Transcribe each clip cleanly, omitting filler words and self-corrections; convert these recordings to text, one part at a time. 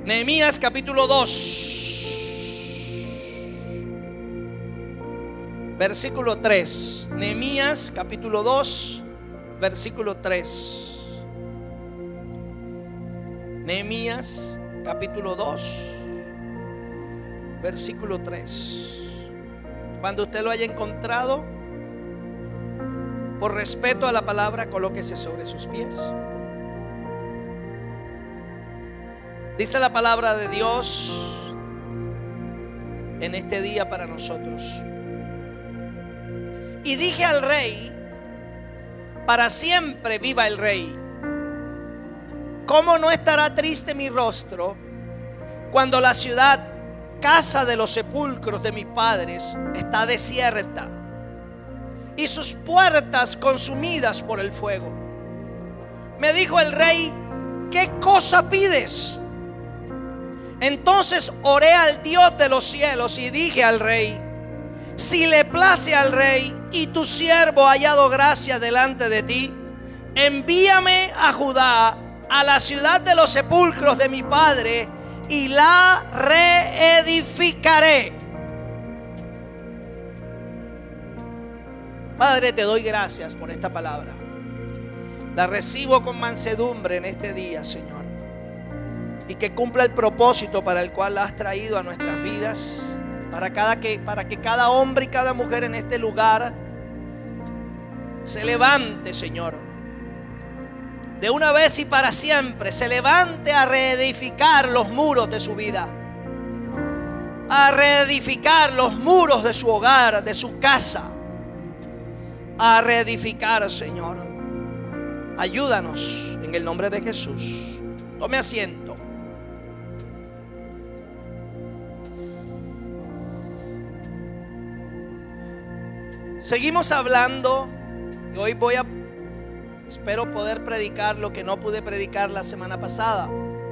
Nehemías capítulo 2, versículo 3. Nehemías capítulo 2, versículo 3. Nehemías capítulo 2, versículo 3. Cuando usted lo haya encontrado, por respeto a la palabra, colóquese sobre sus pies. Dice la palabra de Dios en este día para nosotros. Y dije al rey: para siempre viva el rey. ¿Cómo no estará triste mi rostro cuando la ciudad, casa de los sepulcros de mis padres, está desierta y sus puertas consumidas por el fuego? Me dijo el rey: ¿qué cosa pides? Entonces oré al Dios de los cielos y dije al rey: si le place al rey y tu siervo ha hallado gracia delante de ti, envíame a Judá, a la ciudad de los sepulcros de mi padre, y la reedificaré. Padre, te doy gracias por esta palabra. La recibo con mansedumbre en este día, Señor, y que cumpla el propósito para el cual la has traído a nuestras vidas, para que cada hombre y cada mujer en este lugar se levante, Señor, de una vez y para siempre, se levante a reedificar los muros de su vida, a reedificar los muros de su hogar, de su casa, a reedificar, Señor. Ayúdanos en el nombre de Jesús. Tome asiento. Seguimos hablando y hoy espero poder predicar lo que no pude predicar la semana pasada.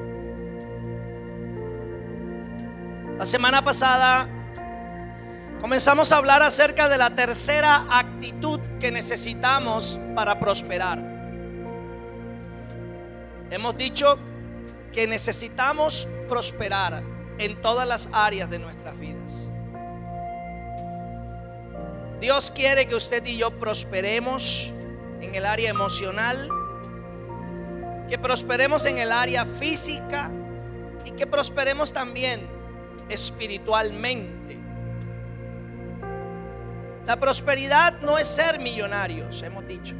La semana pasada comenzamos a hablar acerca de la tercera actitud que necesitamos para prosperar. Hemos dicho que necesitamos prosperar en todas las áreas de nuestras vidas. Dios quiere que usted y yo prosperemos en el área emocional, que prosperemos en el área física y que prosperemos también espiritualmente. La prosperidad no es ser millonarios, hemos dicho.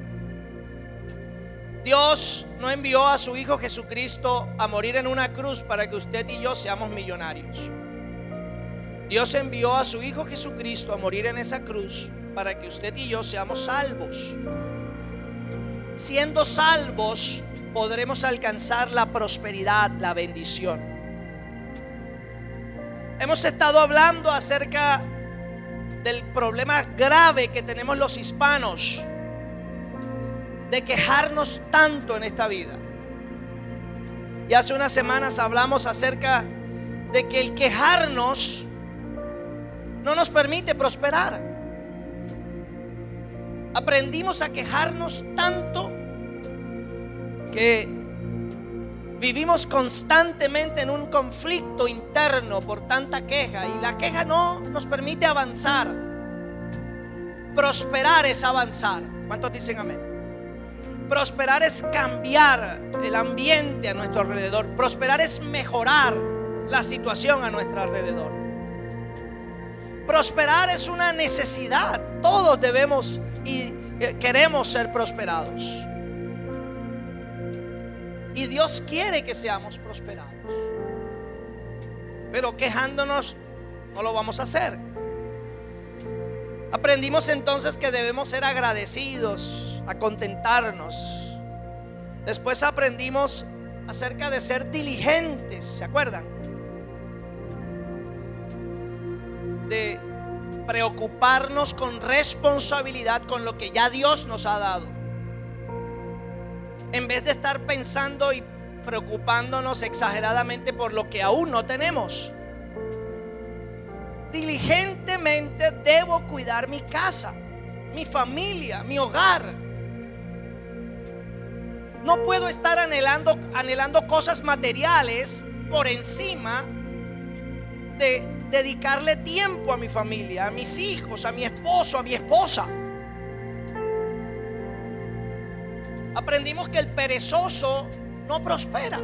Dios no envió a su Hijo Jesucristo a morir en una cruz para que usted y yo seamos millonarios. Dios envió a su Hijo Jesucristo a morir en esa cruz para que usted y yo seamos salvos. Siendo salvos, podremos alcanzar la prosperidad, la bendición. Hemos estado hablando acerca del problema grave que tenemos los hispanos de quejarnos tanto en esta vida. Y hace unas semanas hablamos acerca de que el quejarnos no nos permite prosperar. Aprendimos a quejarnos tanto que vivimos constantemente en un conflicto interno por tanta queja, y la queja no nos permite avanzar. Prosperar es avanzar. ¿Cuántos dicen amén? Prosperar es cambiar el ambiente a nuestro alrededor. Prosperar es mejorar la situación a nuestro alrededor. Prosperar es una necesidad. Todos debemos y queremos ser prosperados. Y Dios quiere que seamos prosperados. Pero quejándonos no lo vamos a hacer. Aprendimos entonces que debemos ser agradecidos, a contentarnos. Después aprendimos acerca de ser diligentes, ¿se acuerdan? De preocuparnos con responsabilidad con lo que ya Dios nos ha dado, en vez de estar pensando y preocupándonos exageradamente por lo que aún no tenemos. Diligentemente debo cuidar mi casa, mi familia, mi hogar. No puedo estar anhelando cosas materiales por encima de dedicarle tiempo a mi familia, a mis hijos, a mi esposo, a mi esposa. Aprendimos que el perezoso no prospera.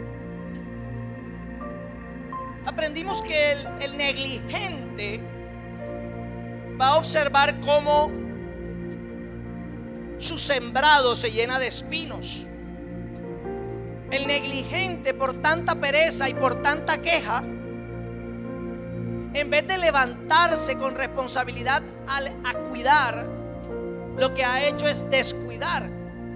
Aprendimos que el negligente va a observar cómo su sembrado se llena de espinos. El negligente, por tanta pereza y por tanta queja, en vez de levantarse con responsabilidad a cuidar, lo que ha hecho es descuidar.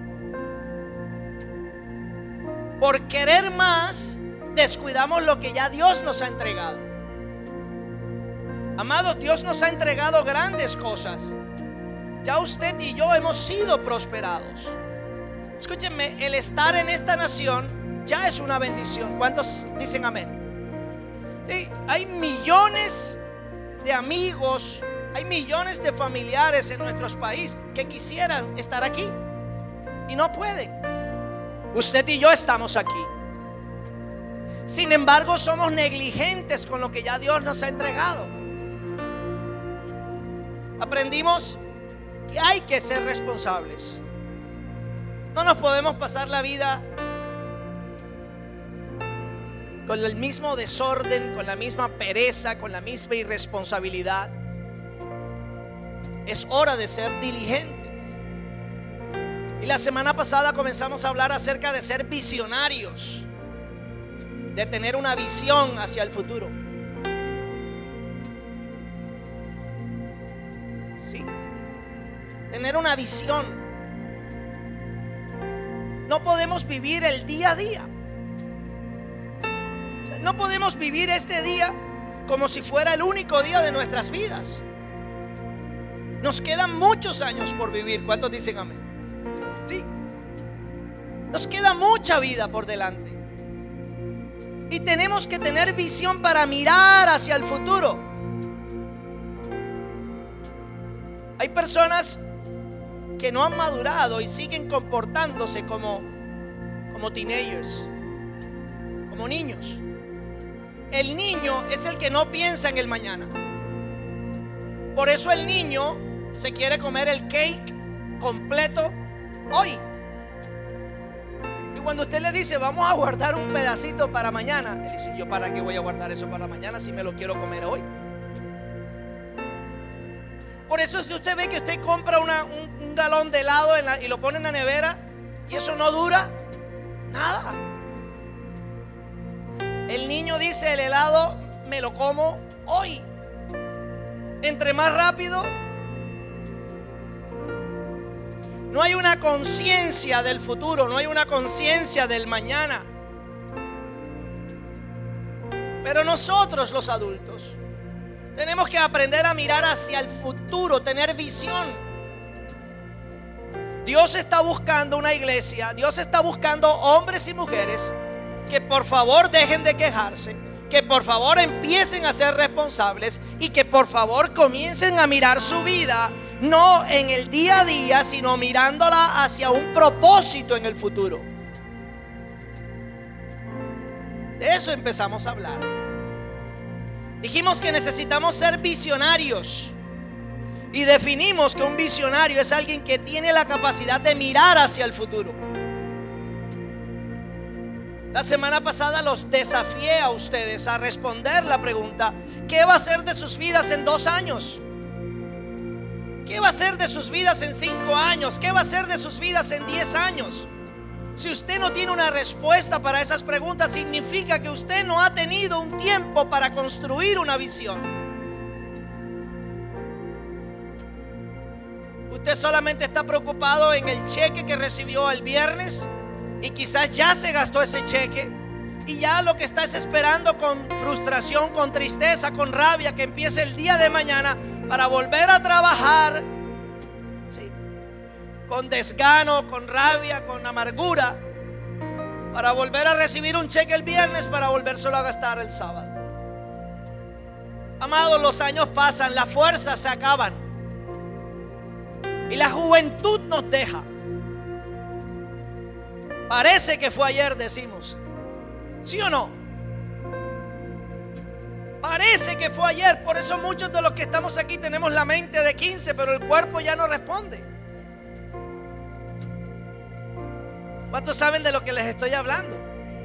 Por querer más, descuidamos lo que ya Dios nos ha entregado. Amados, Dios nos ha entregado grandes cosas. Ya usted y yo hemos sido prosperados. Escúchenme, el estar en esta nación ya es una bendición. ¿Cuántos dicen amén? Sí, hay millones de amigos, hay millones de familiares en nuestros países que quisieran estar aquí y no pueden. Usted y yo estamos aquí. Sin embargo, somos negligentes con lo que ya Dios nos ha entregado. Aprendimos que hay que ser responsables. No nos podemos pasar la vida con el mismo desorden, con la misma pereza, con la misma irresponsabilidad. Es hora de ser diligentes. Y la semana pasada comenzamos a hablar acerca de ser visionarios, de tener una visión hacia el futuro. Sí, tener una visión. No podemos vivir el día a día. No podemos vivir este día como si fuera el único día de nuestras vidas. Nos quedan muchos años por vivir. ¿Cuántos dicen amén? Sí. Nos queda mucha vida por delante. Y tenemos que tener visión para mirar hacia el futuro. Hay personas que no han madurado y siguen comportándose como teenagers, como niños. El niño es el que no piensa en el mañana. Por eso el niño se quiere comer el cake completo hoy. Y cuando usted le dice vamos a guardar un pedacito para mañana, él dice, ¿yo para qué voy a guardar eso para mañana si me lo quiero comer hoy? Por eso es que usted ve que usted compra un galón de helado y lo pone en la nevera y eso no dura nada. El niño dice, el helado me lo como hoy. Entre más rápido. No hay una conciencia del futuro, no hay una conciencia del mañana. Pero nosotros los adultos tenemos que aprender a mirar hacia el futuro, tener visión. Dios está buscando una iglesia, Dios está buscando hombres y mujeres que por favor dejen de quejarse, que por favor empiecen a ser responsables y que por favor comiencen a mirar su vida no en el día a día, sino mirándola hacia un propósito en el futuro. De eso empezamos a hablar. Dijimos que necesitamos ser visionarios y definimos que un visionario es alguien que tiene la capacidad de mirar hacia el futuro. La semana pasada los desafié a ustedes a responder la pregunta: ¿qué va a ser de sus vidas en 2 años? ¿Qué va a ser de sus vidas en 5 años? ¿Qué va a ser de sus vidas en 10 años? Si usted no tiene una respuesta para esas preguntas, significa que usted no ha tenido un tiempo para construir una visión. Usted solamente está preocupado en el cheque que recibió el viernes y quizás ya se gastó ese cheque y ya lo que está es esperando con frustración, con tristeza, con rabia que empiece el día de mañana para volver a trabajar, ¿sí? Con desgano, con rabia, con amargura, para volver a recibir un cheque el viernes para volvérselo a gastar el sábado. Amados, los años pasan, las fuerzas se acaban y la juventud nos deja. Parece que fue ayer, decimos. ¿Sí o no? Parece que fue ayer. Por eso muchos de los que estamos aquí tenemos la mente de 15, pero el cuerpo ya no responde. ¿Cuántos saben de lo que les estoy hablando?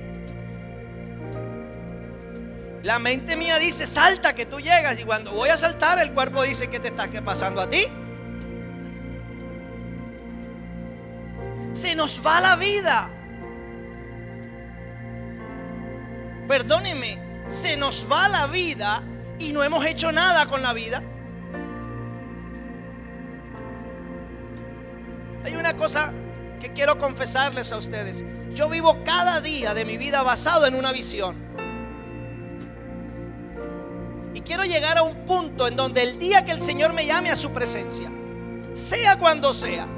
La mente mía dice, salta que tú llegas. Y cuando voy a saltar, el cuerpo dice, ¿qué te está pasando a ti? Se nos va la vida. Perdónenme, se nos va la vida y no hemos hecho nada con la vida. Hay una cosa que quiero confesarles a ustedes. Yo vivo cada día de mi vida basado en una visión. Y quiero llegar a un punto en donde el día que el Señor me llame a su presencia, sea cuando sea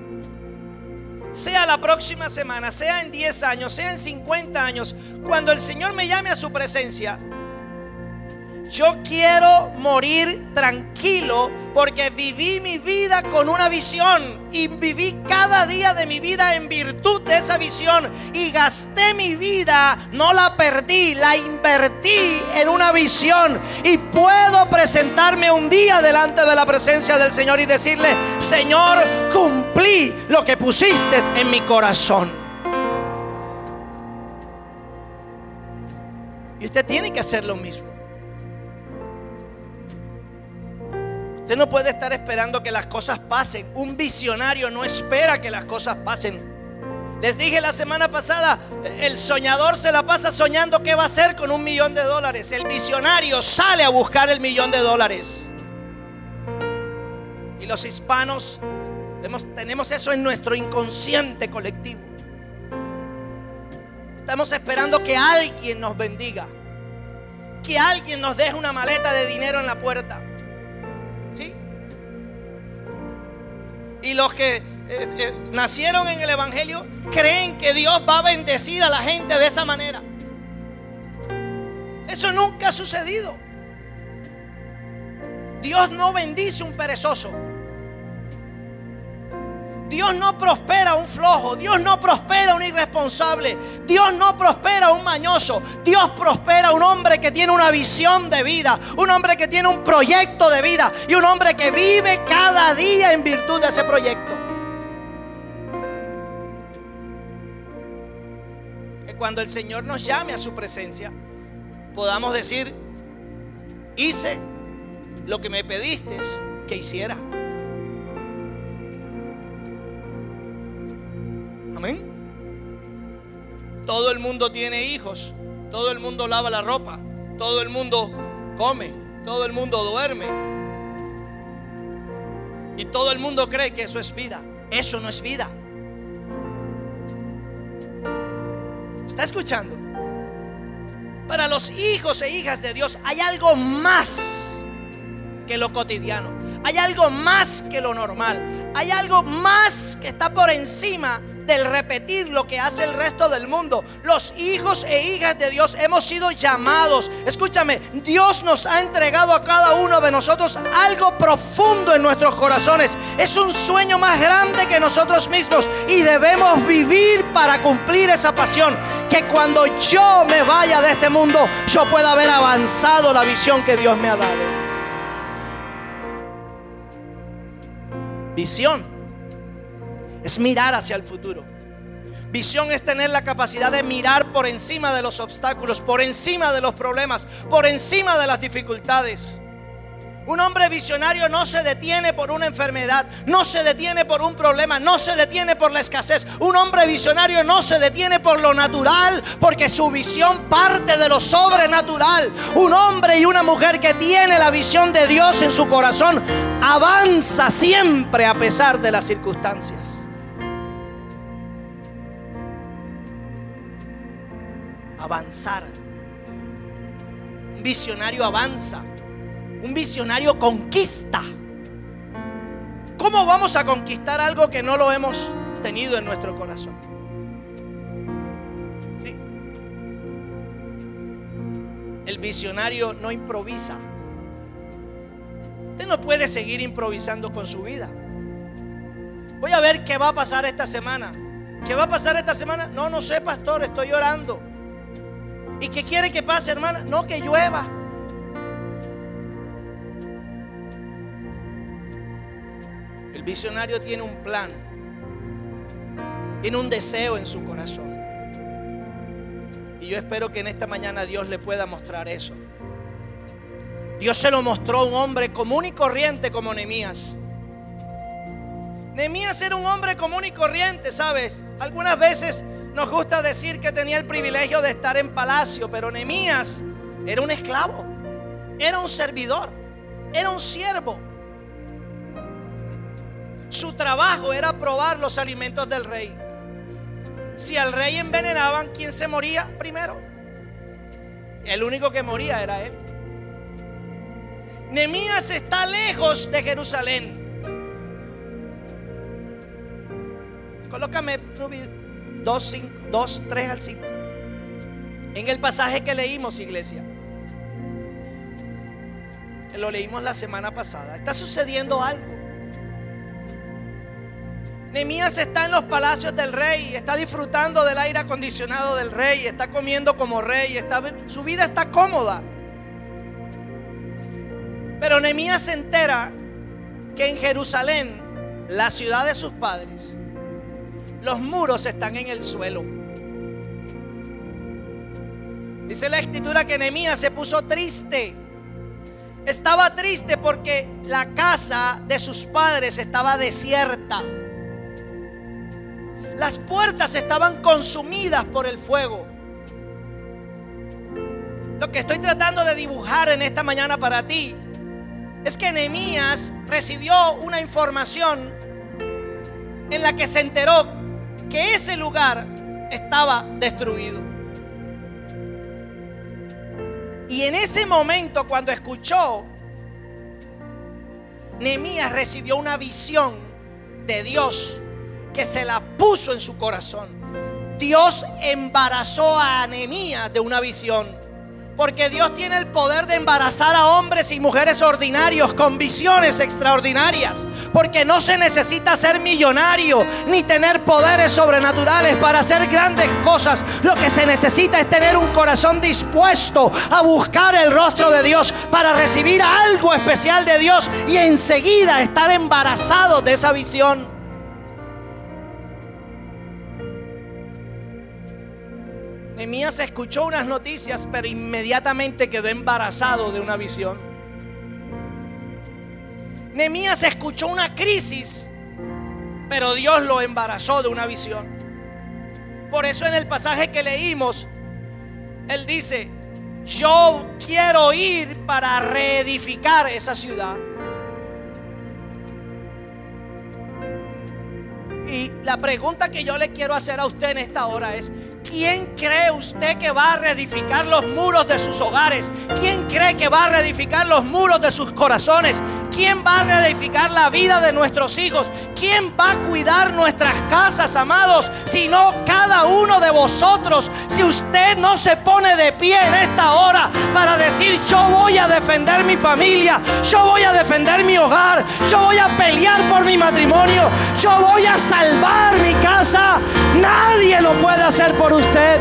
la próxima semana, sea en 10 años, sea en 50 años, cuando el Señor me llame a su presencia, yo quiero morir tranquilo porque viví mi vida con una visión y viví cada día de mi vida en virtud de esa visión y gasté mi vida, no la perdí, la invertí en una visión y puedo presentarme un día delante de la presencia del Señor y decirle, Señor, cumplí lo que pusiste en mi corazón. Y usted tiene que hacer lo mismo. Usted no puede estar esperando que las cosas pasen. Un visionario no espera que las cosas pasen. Les dije la semana pasada, el soñador se la pasa soñando qué va a hacer con $1 millón. El visionario sale a buscar el $1 millón. Y los hispanos tenemos eso en nuestro inconsciente colectivo. Estamos esperando que alguien nos bendiga, que alguien nos deje una maleta de dinero en la puerta. ¿Sí? Y los que nacieron en el Evangelio creen que Dios va a bendecir a la gente de esa manera. Eso nunca ha sucedido. Dios no bendice un perezoso. Dios no prospera a un flojo. Dios no prospera a un irresponsable. Dios no prospera a un mañoso. Dios prospera a un hombre que tiene una visión de vida, un hombre que tiene un proyecto de vida y un hombre que vive cada día en virtud de ese proyecto. Que cuando el Señor nos llame a su presencia, podamos decir, hice lo que me pediste que hiciera. Amén. Todo el mundo tiene hijos, todo el mundo lava la ropa, todo el mundo come, todo el mundo duerme. Y todo el mundo cree que eso es vida. Eso no es vida. ¿Está escuchando? Para los hijos e hijas de Dios hay algo más que lo cotidiano. Hay algo más que lo normal. Hay algo más que está por encima del repetir lo que hace el resto del mundo. Los hijos e hijas de Dios hemos sido llamados. Escúchame, Dios nos ha entregado a cada uno de nosotros algo profundo en nuestros corazones. Es un sueño más grande que nosotros mismos y debemos vivir para cumplir esa pasión. Que cuando yo me vaya de este mundo, yo pueda haber avanzado la visión que Dios me ha dado. Visión es mirar hacia el futuro. Visión es tener la capacidad de mirar por encima de los obstáculos, por encima de los problemas, por encima de las dificultades. Un hombre visionario no se detiene por una enfermedad, no se detiene por un problema, no se detiene por la escasez. Un hombre visionario no se detiene por lo natural, porque su visión parte de lo sobrenatural. Un hombre y una mujer que tiene la visión de Dios en su corazón avanza siempre a pesar de las circunstancias. Avanzar. Un visionario avanza. Un visionario conquista. ¿Cómo vamos a conquistar algo que no lo hemos tenido en nuestro corazón? ¿Sí? El visionario no improvisa. Usted no puede seguir improvisando con su vida. Voy a ver qué va a pasar esta semana. ¿Qué va a pasar esta semana? No sé, pastor, estoy orando. ¿Y qué quiere que pase, hermana? No, que llueva. visionario tiene un plan, tiene un deseo en su corazón. Y yo espero que en esta mañana Dios le pueda mostrar eso. Dios se lo mostró a un hombre común y corriente como Nehemías. Nehemías era un hombre común y corriente, ¿sabes? Algunas veces nos gusta decir que tenía el privilegio de estar en palacio, pero Nehemías era un esclavo, era un servidor, era un siervo. Su trabajo era probar los alimentos del rey. Si al rey envenenaban, ¿quién se moría primero? El único que moría era él. Nehemías está lejos de Jerusalén. Colócame 2, 3 al 5. En el pasaje que leímos, iglesia, que lo leímos la semana pasada, está sucediendo algo. Nehemías está en los palacios del rey, está disfrutando del aire acondicionado del rey, está comiendo como rey, su vida está cómoda. Pero Nehemías se entera que en Jerusalén, la ciudad de sus padres, los muros están en el suelo. Dice la escritura que Nehemías se puso triste. Estaba triste porque la casa de sus padres estaba desierta. Las puertas estaban consumidas por el fuego. Lo que estoy tratando de dibujar en esta mañana para ti es que Nehemías recibió una información en la que se enteró que ese lugar estaba destruido. Y en ese momento, cuando escuchó, Nehemías recibió una visión de Dios que se la puso en su corazón. Dios embarazó a Nehemías de una visión. Porque Dios tiene el poder de embarazar a hombres y mujeres ordinarios con visiones extraordinarias. Porque no se necesita ser millonario ni tener poderes sobrenaturales para hacer grandes cosas. Lo que se necesita es tener un corazón dispuesto a buscar el rostro de Dios para recibir algo especial de Dios y enseguida estar embarazado de esa visión. Nehemías escuchó unas noticias, pero inmediatamente quedó embarazado de una visión. Nehemías escuchó una crisis, pero Dios lo embarazó de una visión. Por eso en el pasaje que leímos, él dice: yo quiero ir para reedificar esa ciudad. Y la pregunta que yo le quiero hacer a usted en esta hora es: ¿quién cree usted que va a reedificar los muros de sus hogares? ¿Quién cree que va a reedificar los muros de sus corazones? ¿Quién va a reedificar la vida de nuestros hijos? ¿Quién va a cuidar nuestras casas, amados? Si no cada uno de vosotros. Si usted no se pone de pie en esta hora para decir: yo voy a defender mi familia, yo voy a defender mi hogar, yo voy a pelear por mi matrimonio, yo voy a salvar mi casa, nadie lo puede hacer por usted.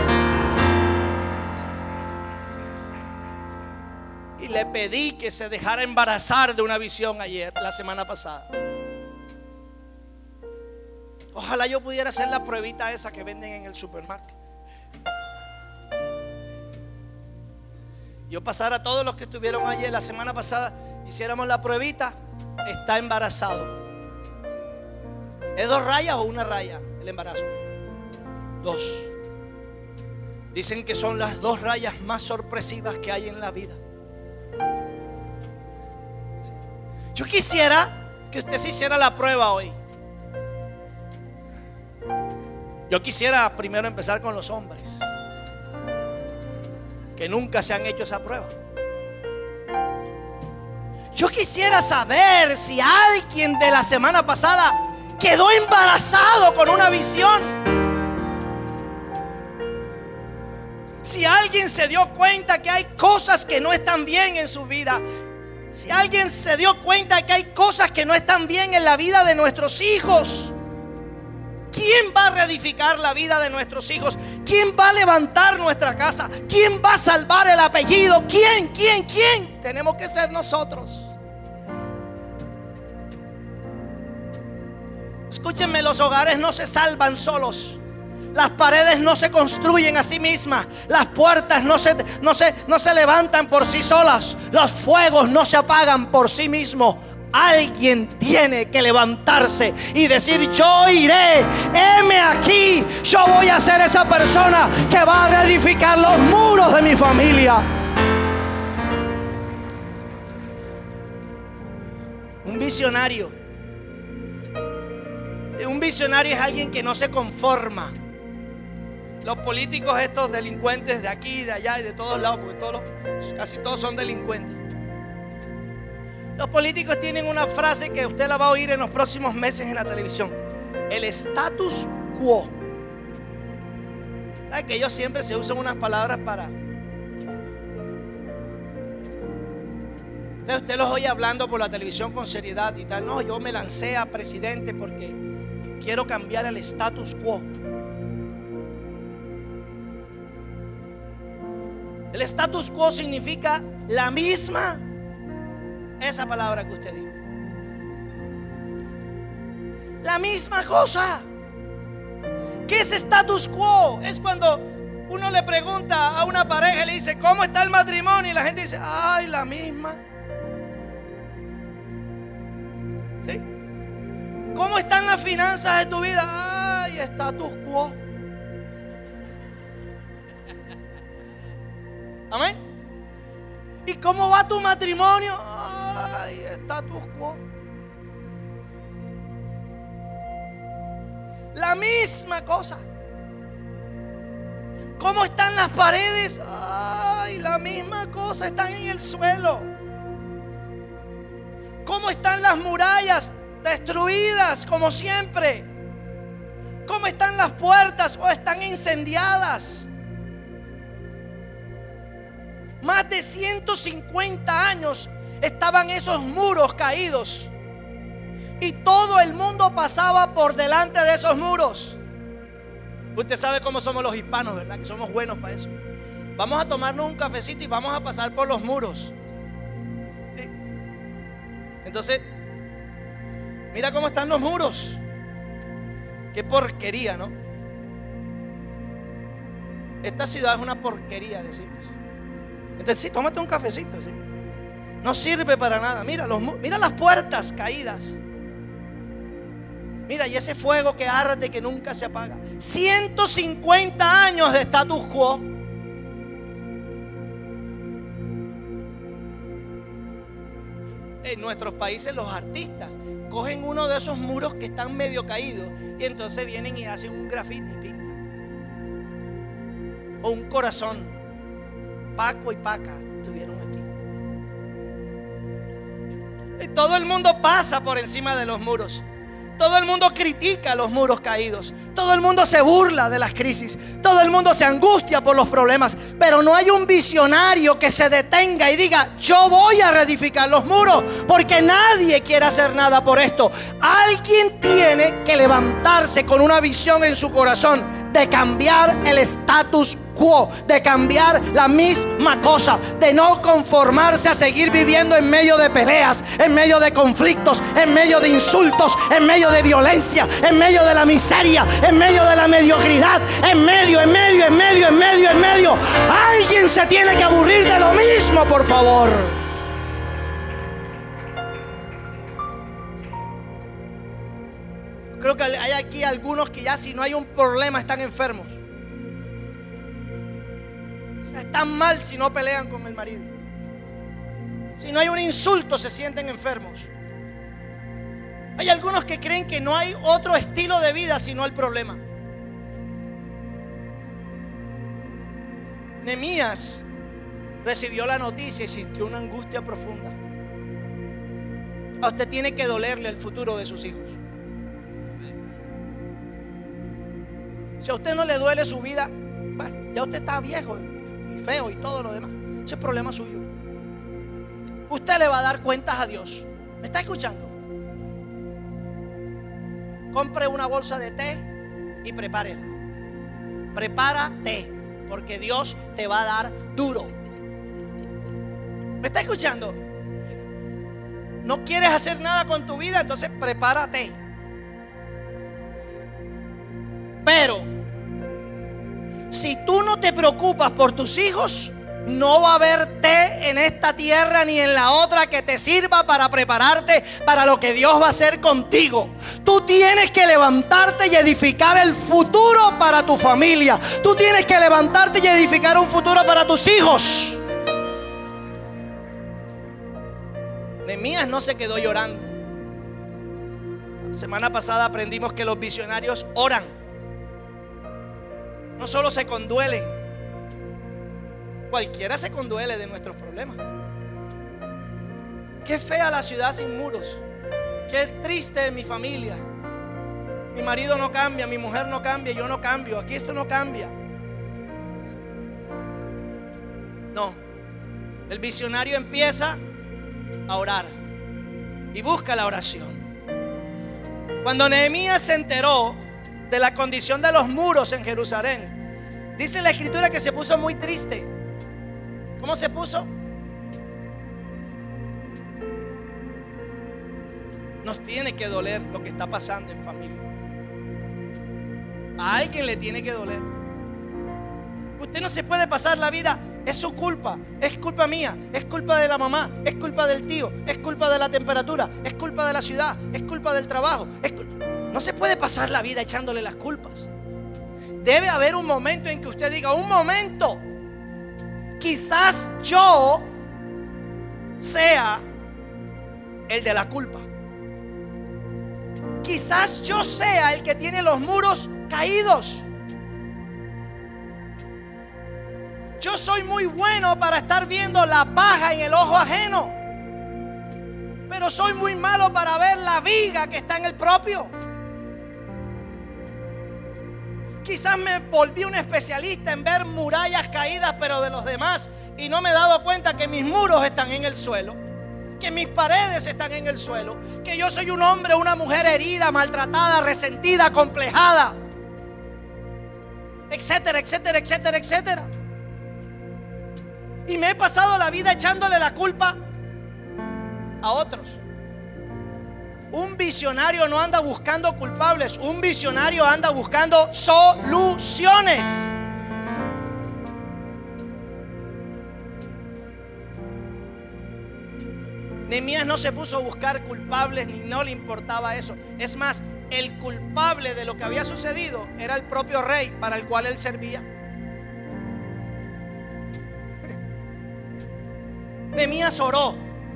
Y le pedí que se dejara embarazar de una visión la semana pasada. Ojalá yo pudiera hacer la pruebita esa que venden en el supermercado. Yo pasara a todos los que estuvieron ayer la semana pasada, hiciéramos la pruebita. Está embarazado. ¿Es 2 rayas o 1 raya el embarazo? 2. Dicen que son las 2 rayas más sorpresivas que hay en la vida. Yo quisiera que usted se hiciera la prueba hoy. Yo quisiera primero empezar con los hombres que nunca se han hecho esa prueba. Yo quisiera saber si alguien de la semana pasada quedó embarazado con una visión. Si alguien se dio cuenta que hay cosas que no están bien en su vida. Si alguien se dio cuenta que hay cosas que no están bien en la vida de nuestros hijos. ¿Quién va a reedificar la vida de nuestros hijos? ¿Quién va a levantar nuestra casa? ¿Quién va a salvar el apellido? ¿Quién? Tenemos que ser nosotros. Escúchenme, los hogares no se salvan solos. Las paredes no se construyen a sí mismas. Las puertas no se levantan por sí solas. Los fuegos no se apagan por sí mismos. Alguien tiene que levantarse y decir: yo iré, heme aquí. Yo voy a ser esa persona que va a reedificar los muros de mi familia. Un visionario es alguien que no se conforma. Los políticos, estos delincuentes de aquí, de allá y de todos lados, porque casi todos son delincuentes. Los políticos tienen una frase que usted la va a oír en los próximos meses en la televisión: el status quo. ¿Sabe que ellos siempre se usan unas palabras para... Entonces usted los oye hablando por la televisión con seriedad y tal. No, yo me lancé a presidente porque quiero cambiar el status quo. El status quo significa la misma, esa palabra que usted dijo, la misma cosa. ¿Qué es status quo? Es cuando uno le pregunta a una pareja y le dice: ¿cómo está el matrimonio? Y la gente dice: ay, la misma. ¿Sí? ¿Cómo están las finanzas de tu vida? Ay, status quo. Amén. ¿Y cómo va tu matrimonio? Ay, status quo. La misma cosa. ¿Cómo están las paredes? Ay, la misma cosa, están en el suelo. ¿Cómo están las murallas? Destruidas como siempre. ¿Cómo están las puertas? ¿O están incendiadas? Más de 150 años estaban esos muros caídos. Y todo el mundo pasaba por delante de esos muros. Usted sabe cómo somos los hispanos, ¿verdad? Que somos buenos para eso. Vamos a tomarnos un cafecito y vamos a pasar por los muros. ¿Sí? Entonces, mira cómo están los muros. Qué porquería, ¿no? Esta ciudad es una porquería, decimos. Entonces, sí, tómate un cafecito, ¿sí? No sirve para nada. Mira las puertas caídas. Mira, y ese fuego que arde, que nunca se apaga. 150 años de status quo. En nuestros países los artistas cogen uno de esos muros que están medio caídos y entonces vienen y hacen un grafiti y pintan. O un corazón. Paco y Paca estuvieron aquí. Y todo el mundo pasa por encima de los muros. Todo el mundo critica los muros caídos. Todo el mundo se burla de las crisis. Todo el mundo se angustia por los problemas. Pero no hay un visionario que se detenga y diga: yo voy a reedificar los muros, porque nadie quiere hacer nada por esto. Alguien tiene que levantarse con una visión en su corazón de cambiar el status quo, de cambiar la misma cosa, de no conformarse a seguir viviendo en medio de peleas, en medio de conflictos, en medio de insultos, en medio de violencia, en medio de la miseria, en medio de la mediocridad, en medio. Alguien se tiene que aburrir de lo mismo, por favor. Creo que hay aquí algunos que ya, si no hay un problema, están enfermos. Están mal si no pelean con el marido. Si no hay un insulto, se sienten enfermos. Hay algunos que creen que no hay otro estilo de vida sino el problema. Nehemías recibió la noticia y sintió una angustia profunda. A usted tiene que dolerle el futuro de sus hijos. Si a usted no le duele su vida, bueno, ya usted está viejo y feo y todo lo demás. Ese es problema suyo. Usted le va a dar cuentas a Dios. ¿Me está escuchando? Compre una bolsa de té y prepárela. Prepárate, porque Dios te va a dar duro. ¿Me está escuchando? ¿No quieres hacer nada con tu vida? Entonces prepárate. Pero si tú no te preocupas por tus hijos, no va a haber té en esta tierra ni en la otra que te sirva para prepararte para lo que Dios va a hacer contigo. Tú tienes que levantarte y edificar el futuro para tu familia. Tú tienes que levantarte y edificar un futuro para tus hijos. Nehemías no se quedó llorando. La semana pasada aprendimos que los visionarios oran. No solo se conduelen. Cualquiera se conduele de nuestros problemas. Qué fea la ciudad sin muros. Qué triste mi familia. Mi marido no cambia, mi mujer no cambia, yo no cambio. Aquí esto no cambia. No. El visionario empieza a orar y busca la oración. Cuando Nehemías se enteró de la condición de los muros en Jerusalén, dice la escritura que se puso muy triste. ¿Cómo se puso? Nos tiene que doler lo que está pasando en familia. A alguien le tiene que doler. Usted no se puede pasar la vida. Es su culpa, es culpa mía, es culpa de la mamá, es culpa del tío, es culpa de la temperatura, es culpa de la ciudad, es culpa del trabajo. No se puede pasar la vida echándole las culpas. Debe haber un momento en que usted diga, un momento, quizás yo sea el de la culpa. Quizás yo sea el que tiene los muros caídos. Yo soy muy bueno para estar viendo la paja en el ojo ajeno, pero soy muy malo para ver la viga que está en el propio. Quizás me volví un especialista en ver murallas caídas, pero de los demás, y no me he dado cuenta que mis muros están en el suelo, que mis paredes están en el suelo, que yo soy un hombre o una mujer herida, maltratada, resentida, complejada, etcétera, etcétera, etcétera, etcétera. Y me he pasado la vida echándole la culpa a otros. Un visionario no anda buscando culpables, un visionario anda buscando soluciones. Nehemías no se puso a buscar culpables ni no le importaba eso. Es más, el culpable de lo que había sucedido era el propio rey para el cual él servía. Nehemías oró,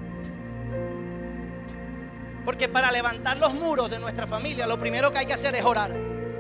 porque para levantar los muros de nuestra familia lo primero que hay que hacer es orar.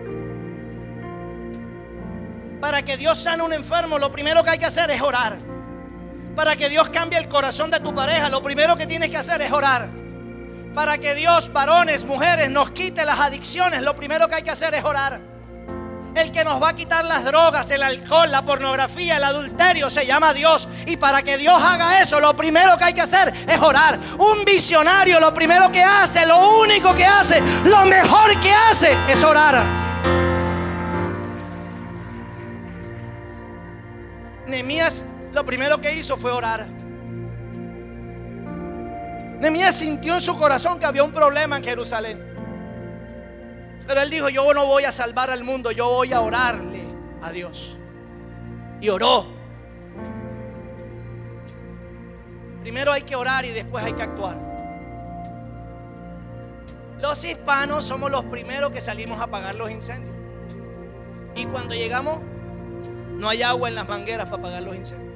Para que Dios sane a un enfermo lo primero que hay que hacer es orar. Para que Dios cambie el corazón de tu pareja lo primero que tienes que hacer es orar. Para que Dios, varones, mujeres, nos quite las adicciones lo primero que hay que hacer es orar. El que nos va a quitar las drogas, el alcohol, la pornografía, el adulterio se llama Dios. Y para que Dios haga eso, lo primero que hay que hacer es orar. Un visionario lo primero que hace, lo único que hace, lo mejor que hace es orar. Nehemías lo primero que hizo fue orar. Nehemías sintió en su corazón que había un problema en Jerusalén. Pero él dijo, yo no voy a salvar al mundo, yo voy a orarle a Dios. Y oró. Primero hay que orar y después hay que actuar. Los hispanos somos los primeros que salimos a apagar los incendios. Y cuando llegamos, no hay agua en las mangueras para apagar los incendios.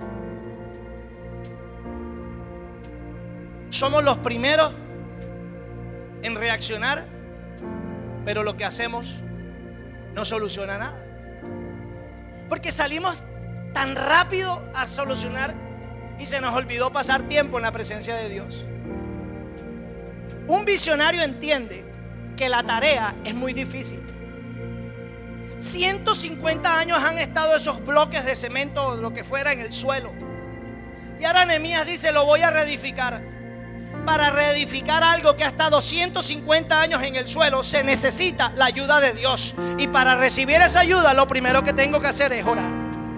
Somos los primeros en reaccionar, pero lo que hacemos no soluciona nada. Porque salimos tan rápido a solucionar y se nos olvidó pasar tiempo en la presencia de Dios. Un visionario entiende que la tarea es muy difícil. 150 años han estado esos bloques de cemento o lo que fuera en el suelo. Y ahora Nehemías dice, lo voy a reedificar. Para reedificar algo que ha estado 150 años en el suelo se necesita la ayuda de Dios. Y para recibir esa ayuda lo primero que tengo que hacer es orar.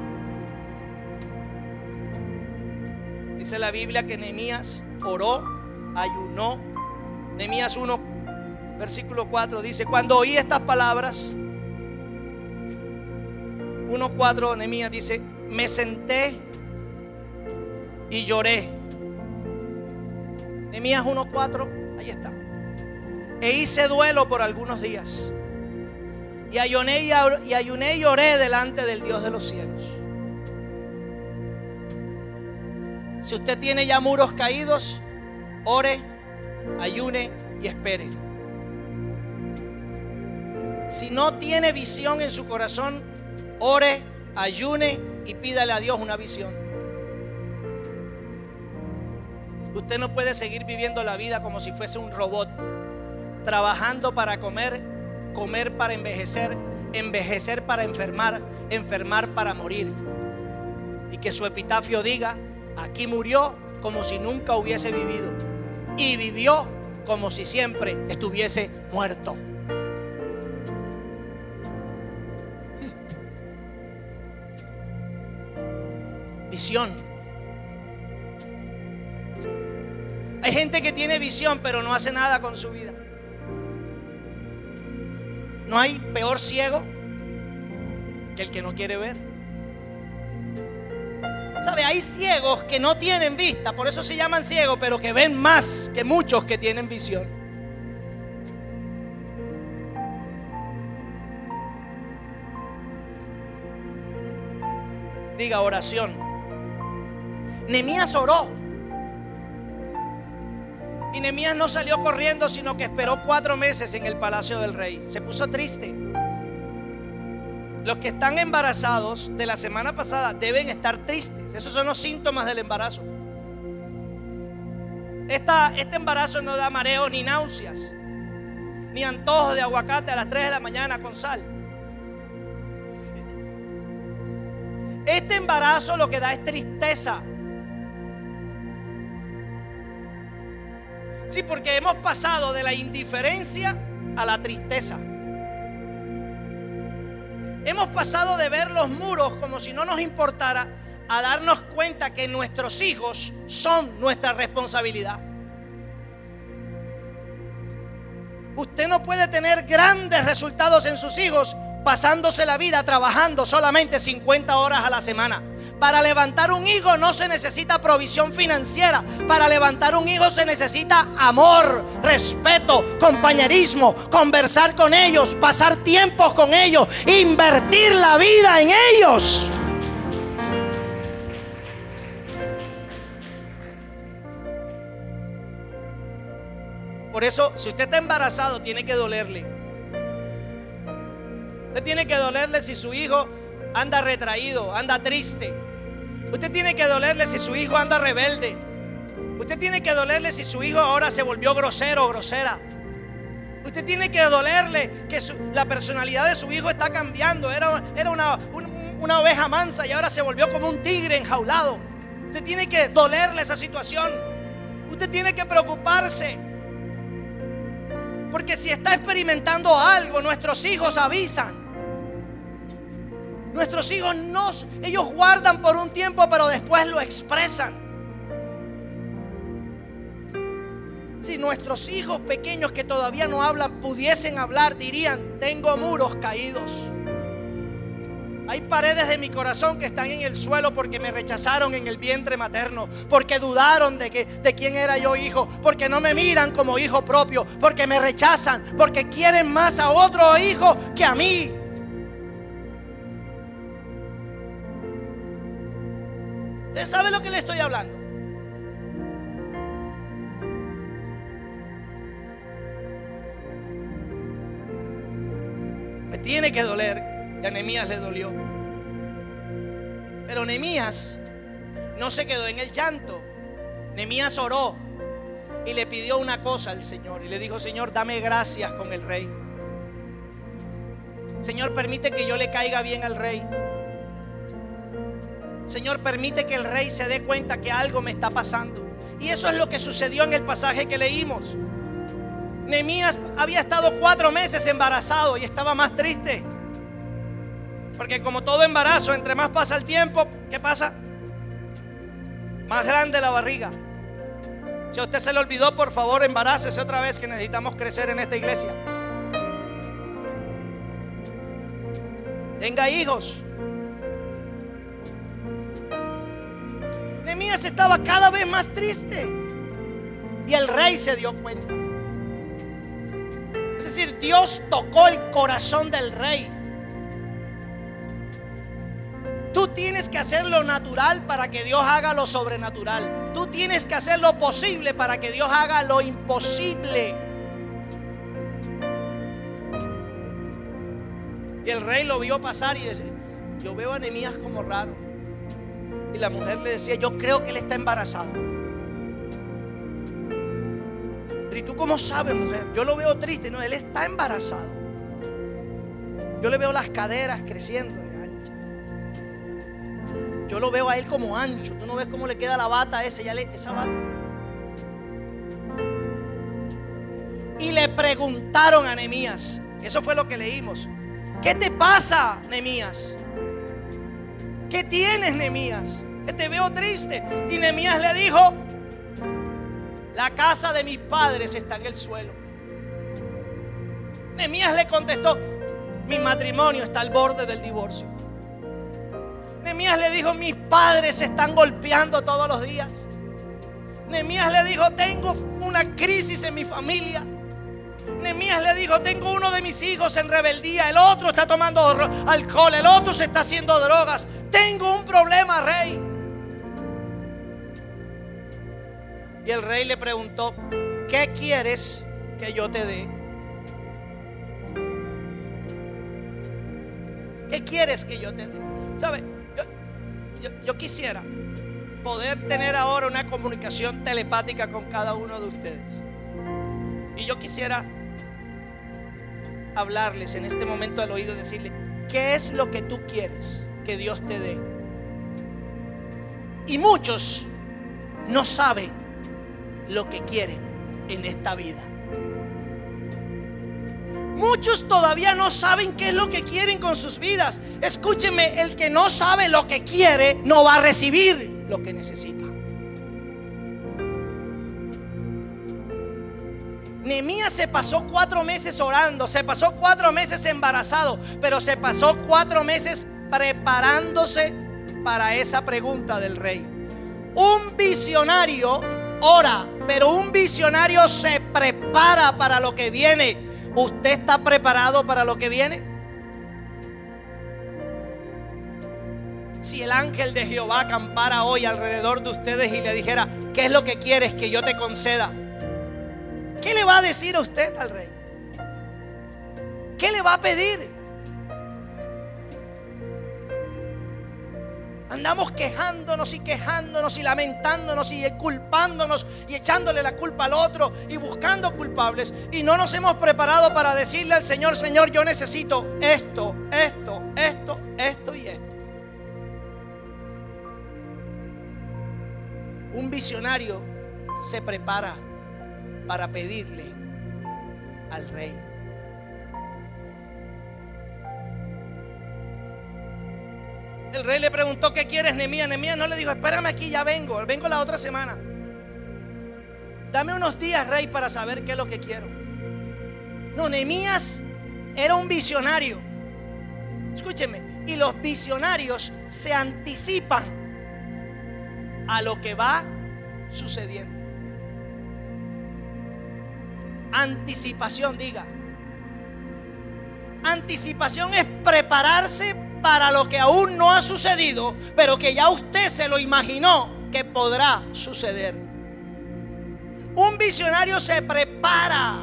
Dice la Biblia que Nehemías oró, ayunó. Nehemías 1 versículo 4 dice, cuando oí estas palabras, 1:4, Nehemías dice: me senté y lloré. Nehemías 1:4, ahí está. E hice duelo por algunos días, y ayuné y oré delante del Dios de los cielos. Si usted tiene ya muros caídos, ore, ayune y espere. Si no tiene visión en su corazón, ore, ayune y pídale a Dios una visión. Usted no puede seguir viviendo la vida como si fuese un robot, trabajando para comer, comer para envejecer, envejecer para enfermar, enfermar para morir. Y que su epitafio diga: aquí murió como si nunca hubiese vivido, y vivió como si siempre estuviese muerto. Visión. Hay gente que tiene visión pero no hace nada con su vida. No hay peor ciego que el que no quiere ver. ¿Sabe? Hay ciegos que no tienen vista, por eso se llaman ciegos, pero que ven más que muchos que tienen visión. Diga oración. Nehemías oró. Y Nehemías no salió corriendo, sino que esperó 4 meses en el palacio del rey. Se puso triste. Los que están embarazados de la semana pasada deben estar tristes. Esos son los síntomas del embarazo. Este embarazo no da mareo ni náuseas, ni antojos de aguacate a las 3 de la mañana con sal. Este embarazo lo que da es tristeza. Sí, porque hemos pasado de la indiferencia a la tristeza. Hemos pasado de ver los muros como si no nos importara a darnos cuenta que nuestros hijos son nuestra responsabilidad. Usted no puede tener grandes resultados en sus hijos pasándose la vida trabajando solamente 50 horas a la semana. Para levantar un hijo no se necesita provisión financiera. Para levantar un hijo se necesita amor, respeto, compañerismo, conversar con ellos, pasar tiempos con ellos, invertir la vida en ellos. Por eso, si usted está embarazado, tiene que dolerle. Usted tiene que dolerle si su hijo anda retraído, anda triste. Usted tiene que dolerle si su hijo anda rebelde. Usted tiene que dolerle si su hijo ahora se volvió grosero o grosera. Usted tiene que dolerle que la personalidad de su hijo está cambiando. Era una oveja mansa y ahora se volvió como un tigre enjaulado. Usted tiene que dolerle esa situación. Usted tiene que preocuparse. Porque si está experimentando algo, nuestros hijos avisan. Nuestros hijos ellos guardan por un tiempo, pero después lo expresan. Si nuestros hijos pequeños que todavía no hablan pudiesen hablar, dirían: tengo muros caídos. Hay paredes de mi corazón que están en el suelo porque me rechazaron en el vientre materno, porque dudaron de quién era yo hijo, porque no me miran como hijo propio, porque me rechazan, porque quieren más a otro hijo que a mí. ¿Usted sabe lo que le estoy hablando? Me tiene que doler. Y a Nehemías le dolió. Pero Nehemías no se quedó en el llanto. Nehemías oró y le pidió una cosa al Señor. Y le dijo: Señor, dame gracias con el rey. Señor, permite que yo le caiga bien al rey. Señor, permite que el rey se dé cuenta que algo me está pasando. Y eso es lo que sucedió en el pasaje que leímos. Nehemías había estado 4 meses embarazado y estaba más triste. Porque como todo embarazo, entre más pasa el tiempo, ¿qué pasa? Más grande la barriga. Si a usted se le olvidó, por favor, embarácese otra vez, que necesitamos crecer en esta iglesia. Tenga hijos. Nehemías estaba cada vez más triste y el rey se dio cuenta. Es decir, Dios tocó el corazón del rey. Tú tienes que hacer lo natural para que Dios haga lo sobrenatural. Tú tienes que hacer lo posible para que Dios haga lo imposible. Y el rey lo vio pasar y decía: yo veo a Nehemías como raro. Y la mujer le decía: yo creo que él está embarazado. Pero ¿y tú cómo sabes, mujer? Yo lo veo triste. No, él está embarazado. Yo le veo las caderas creciendo. Yo lo veo a él como ancho. Tú no ves cómo le queda la bata a ese, esa bata. Y le preguntaron a Nehemías. Eso fue lo que leímos. ¿Qué te pasa, Nehemías? ¿Qué tienes, Nehemías? Que te veo triste. Y Nehemías le dijo: la casa de mis padres está en el suelo. Nehemías le contestó: mi matrimonio está al borde del divorcio. Nehemías le dijo: mis padres se están golpeando todos los días. Nehemías le dijo: tengo una crisis en mi familia. Nehemías le dijo: tengo uno de mis hijos en rebeldía, el otro está tomando alcohol, el otro se está haciendo drogas. Tengo un problema, rey. Y el rey le preguntó: ¿qué quieres que yo te dé? ¿Qué quieres que yo te dé? ¿Sabe? Yo quisiera poder tener ahora una comunicación telepática con cada uno de ustedes. Y yo quisiera hablarles en este momento al oído y decirle: ¿qué es lo que tú quieres que Dios te dé? Y muchos no saben lo que quieren en esta vida. Muchos todavía no saben qué es lo que quieren con sus vidas. Escúchenme, el que no sabe lo que quiere no va a recibir lo que necesita. Nehemías se pasó 4 meses orando, se pasó 4 meses embarazado, pero se pasó 4 meses preparándose para esa pregunta del rey. Un visionario ora, pero un visionario se prepara para lo que viene. ¿Usted está preparado para lo que viene? Si el ángel de Jehová acampara hoy alrededor de ustedes y le dijera: ¿qué es lo que quieres que yo te conceda? ¿Qué le va a decir a usted al rey? ¿Qué le va a pedir? Andamos quejándonos y lamentándonos y culpándonos y echándole la culpa al otro y buscando culpables, y no nos hemos preparado para decirle al Señor: Señor, yo necesito esto y esto. Un visionario se prepara para pedirle al rey. El rey le preguntó: ¿qué quieres, Nehemías? Nehemías no le dijo: espérame aquí, ya vengo la otra semana. Dame unos días, rey, para saber qué es lo que quiero. No, Nehemías era un visionario. Escúcheme, y los visionarios se anticipan a lo que va sucediendo. Anticipación, diga. Anticipación es prepararse para lo que aún no ha sucedido, pero que ya usted se lo imaginó que podrá suceder. Un visionario se prepara.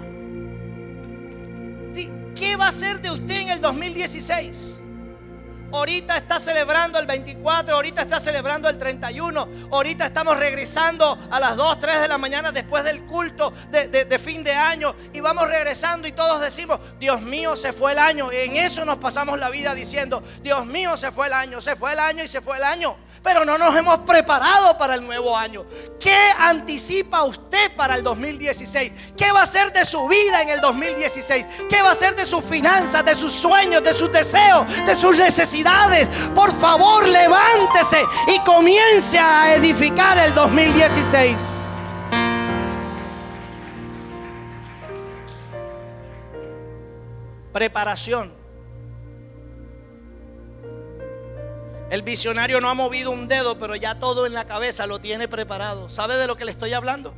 ¿Sí? ¿Qué va a hacer de usted en el 2016? Ahorita está celebrando el 24, ahorita está celebrando el 31, ahorita estamos regresando a las 2, 3 de la mañana después del culto de fin de año, y vamos regresando y todos decimos: Dios mío, se fue el año. Y en eso nos pasamos la vida diciendo: Dios mío, se fue el año y se fue el año. Pero no nos hemos preparado para el nuevo año. ¿Qué anticipa usted para el 2016? ¿Qué va a ser de su vida en el 2016? ¿Qué va a ser de sus finanzas, de sus sueños, de sus deseos, de sus necesidades? Por favor, levántese y comience a edificar el 2016. Preparación. El visionario no ha movido un dedo, pero ya todo en la cabeza lo tiene preparado. ¿Sabe de lo que le estoy hablando?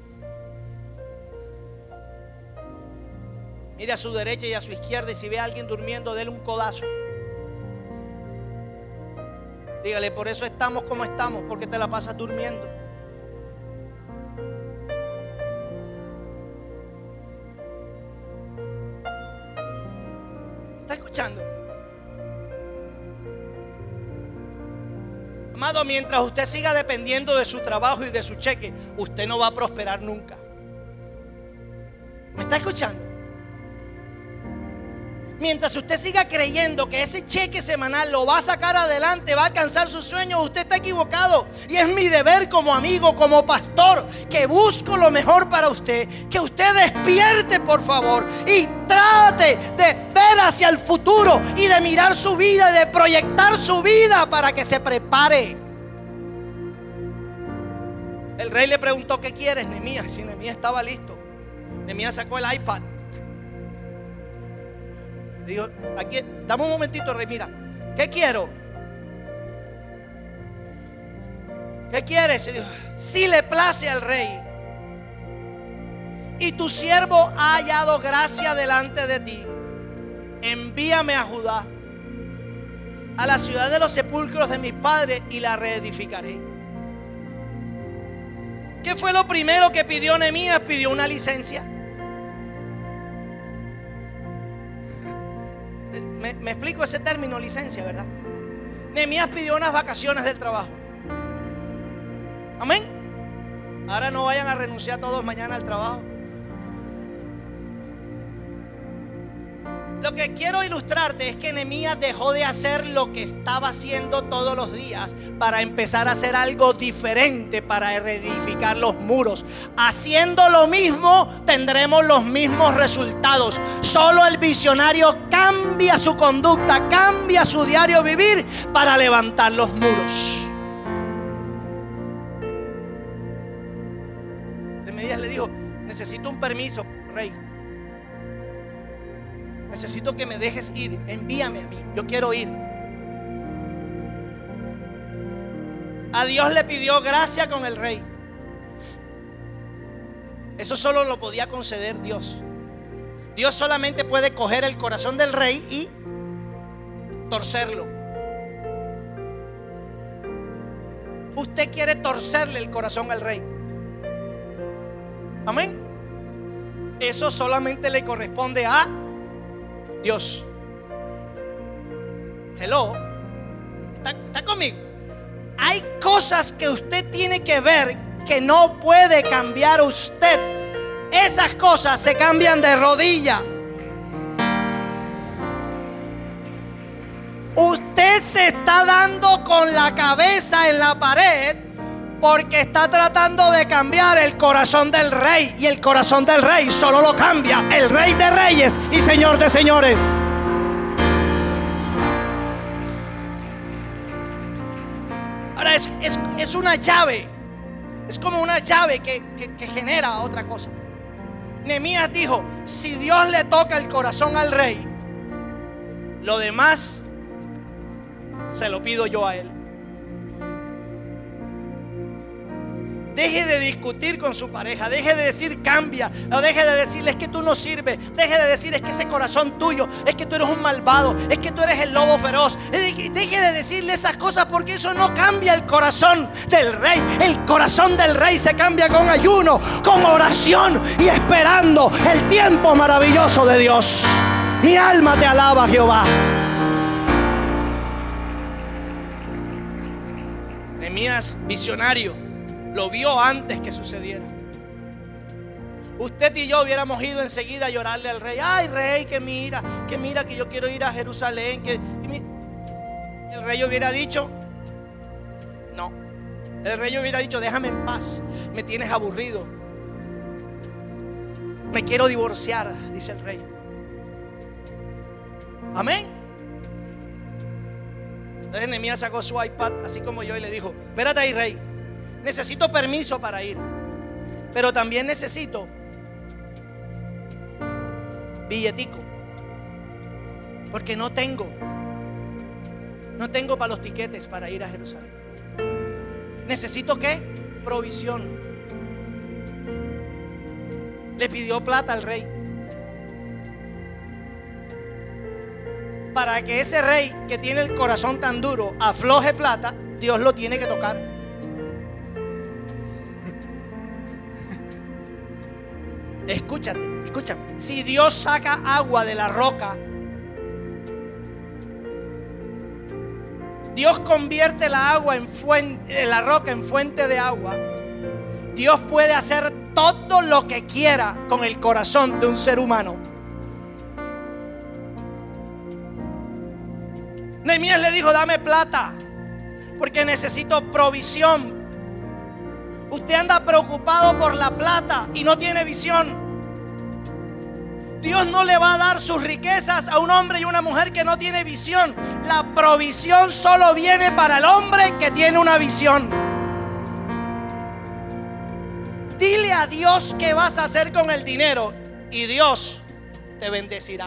Mire a su derecha y a su izquierda, y si ve a alguien durmiendo, déle un codazo. Dígale: por eso estamos como estamos, porque te la pasas durmiendo. ¿Está escuchando? Amado, mientras usted siga dependiendo de su trabajo y de su cheque, usted no va a prosperar nunca. ¿Me está escuchando? Mientras usted siga creyendo que ese cheque semanal lo va a sacar adelante, va a alcanzar sus sueños, usted está equivocado. Y es mi deber como amigo, como pastor, que busco lo mejor para usted, que usted despierte, por favor, y trate de ver hacia el futuro y de mirar su vida y de proyectar su vida para que se prepare. El rey le preguntó: ¿qué quieres, Nehemías? Si Nehemías estaba listo. Nehemías sacó el iPad. Dijo: aquí, dame un momentito, rey, mira, ¿qué quiero? ¿Qué quieres? Dijo: si le place al rey y tu siervo ha hallado gracia delante de ti, envíame a Judá, a la ciudad de los sepulcros de mis padres, y la reedificaré. ¿Qué fue lo primero que pidió Nehemías? Pidió una licencia. Me explico ese término, licencia, ¿verdad? Nehemías pidió unas vacaciones del trabajo. Amén. Ahora no vayan a renunciar todos mañana al trabajo. Lo que quiero ilustrarte es que Nehemías dejó de hacer lo que estaba haciendo todos los días para empezar a hacer algo diferente, para reedificar los muros. Haciendo lo mismo tendremos los mismos resultados. Solo el visionario cambia su conducta, cambia su diario vivir para levantar los muros. Nehemías le dijo: necesito un permiso, rey. Necesito que me dejes ir, envíame a mí, yo quiero ir. A Dios le pidió gracia con el rey. Eso solo lo podía conceder Dios. Dios solamente puede coger el corazón del rey y torcerlo. Usted quiere torcerle el corazón al rey. Amén. Eso solamente le corresponde a Dios. Hello. ¿Está conmigo? Hay cosas que usted tiene que ver que no puede cambiar usted. Esas cosas se cambian de rodilla. Usted se está dando con la cabeza en la pared porque está tratando de cambiar el corazón del rey. Y el corazón del rey solo lo cambia el Rey de Reyes y Señor de Señores. Ahora es una llave. Es como una llave que genera otra cosa. Nehemías dijo: si Dios le toca el corazón al rey, lo demás se lo pido yo a él. Deje de discutir con su pareja. Deje de decir cambia. O deje de decirle es que tú no sirves. Deje de decir es que ese corazón tuyo, es que tú eres un malvado, es que tú eres el lobo feroz. Deje de decirle esas cosas, porque eso no cambia el corazón del rey. El corazón del rey se cambia con ayuno, con oración y esperando el tiempo maravilloso de Dios. Mi alma te alaba, Jehová. Nehemías, visionario, lo vio antes que sucediera. Usted y yo hubiéramos ido enseguida a llorarle al rey. Ay, rey, que mira que yo quiero ir a Jerusalén. El rey hubiera dicho no. El rey hubiera dicho: déjame en paz, me tienes aburrido, me quiero divorciar, dice el rey. Amén. Entonces Nehemías sacó su iPad, así como yo, y le dijo: espérate ahí, rey, necesito permiso para ir, pero también necesito billetico, porque no tengo. No tengo para los tiquetes para ir a Jerusalén. ¿Necesito qué? Provisión. Le pidió plata al rey. Para que ese rey que tiene el corazón tan duro afloje plata, Dios lo tiene que tocar. Escúchame. Si Dios saca agua de la roca, Dios convierte la agua la roca en fuente de agua. Dios puede hacer todo lo que quiera con el corazón de un ser humano. Nehemías le dijo: dame plata, porque necesito provisión. Usted anda preocupado por la plata y no tiene visión. Dios no le va a dar sus riquezas a un hombre y una mujer que no tiene visión. La provisión solo viene para el hombre que tiene una visión. Dile a Dios qué vas a hacer con el dinero y Dios te bendecirá.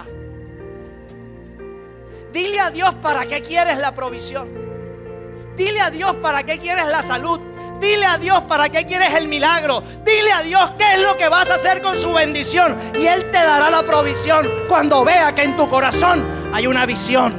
Dile a Dios para qué quieres la provisión. Dile a Dios para qué quieres la salud. Dile a Dios para qué quieres el milagro. Dile a Dios qué es lo que vas a hacer con su bendición, y Él te dará la provisión cuando vea que en tu corazón hay una visión.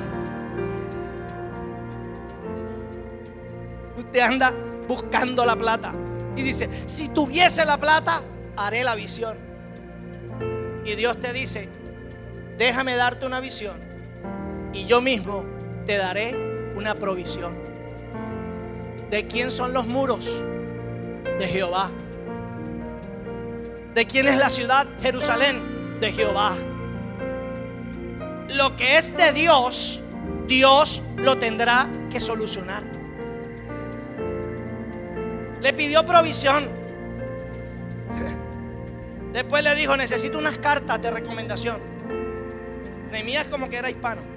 Usted anda buscando la plata y dice: si tuviese la plata, haré la visión. Y Dios te dice: déjame darte una visión y yo mismo te daré una provisión. ¿De quién son los muros? De Jehová. ¿De quién es la ciudad? Jerusalén. De Jehová. Lo que es de Dios, Dios lo tendrá que solucionar. Le pidió provisión. Después le dijo: necesito unas cartas de recomendación. Nehemías como que era hispano.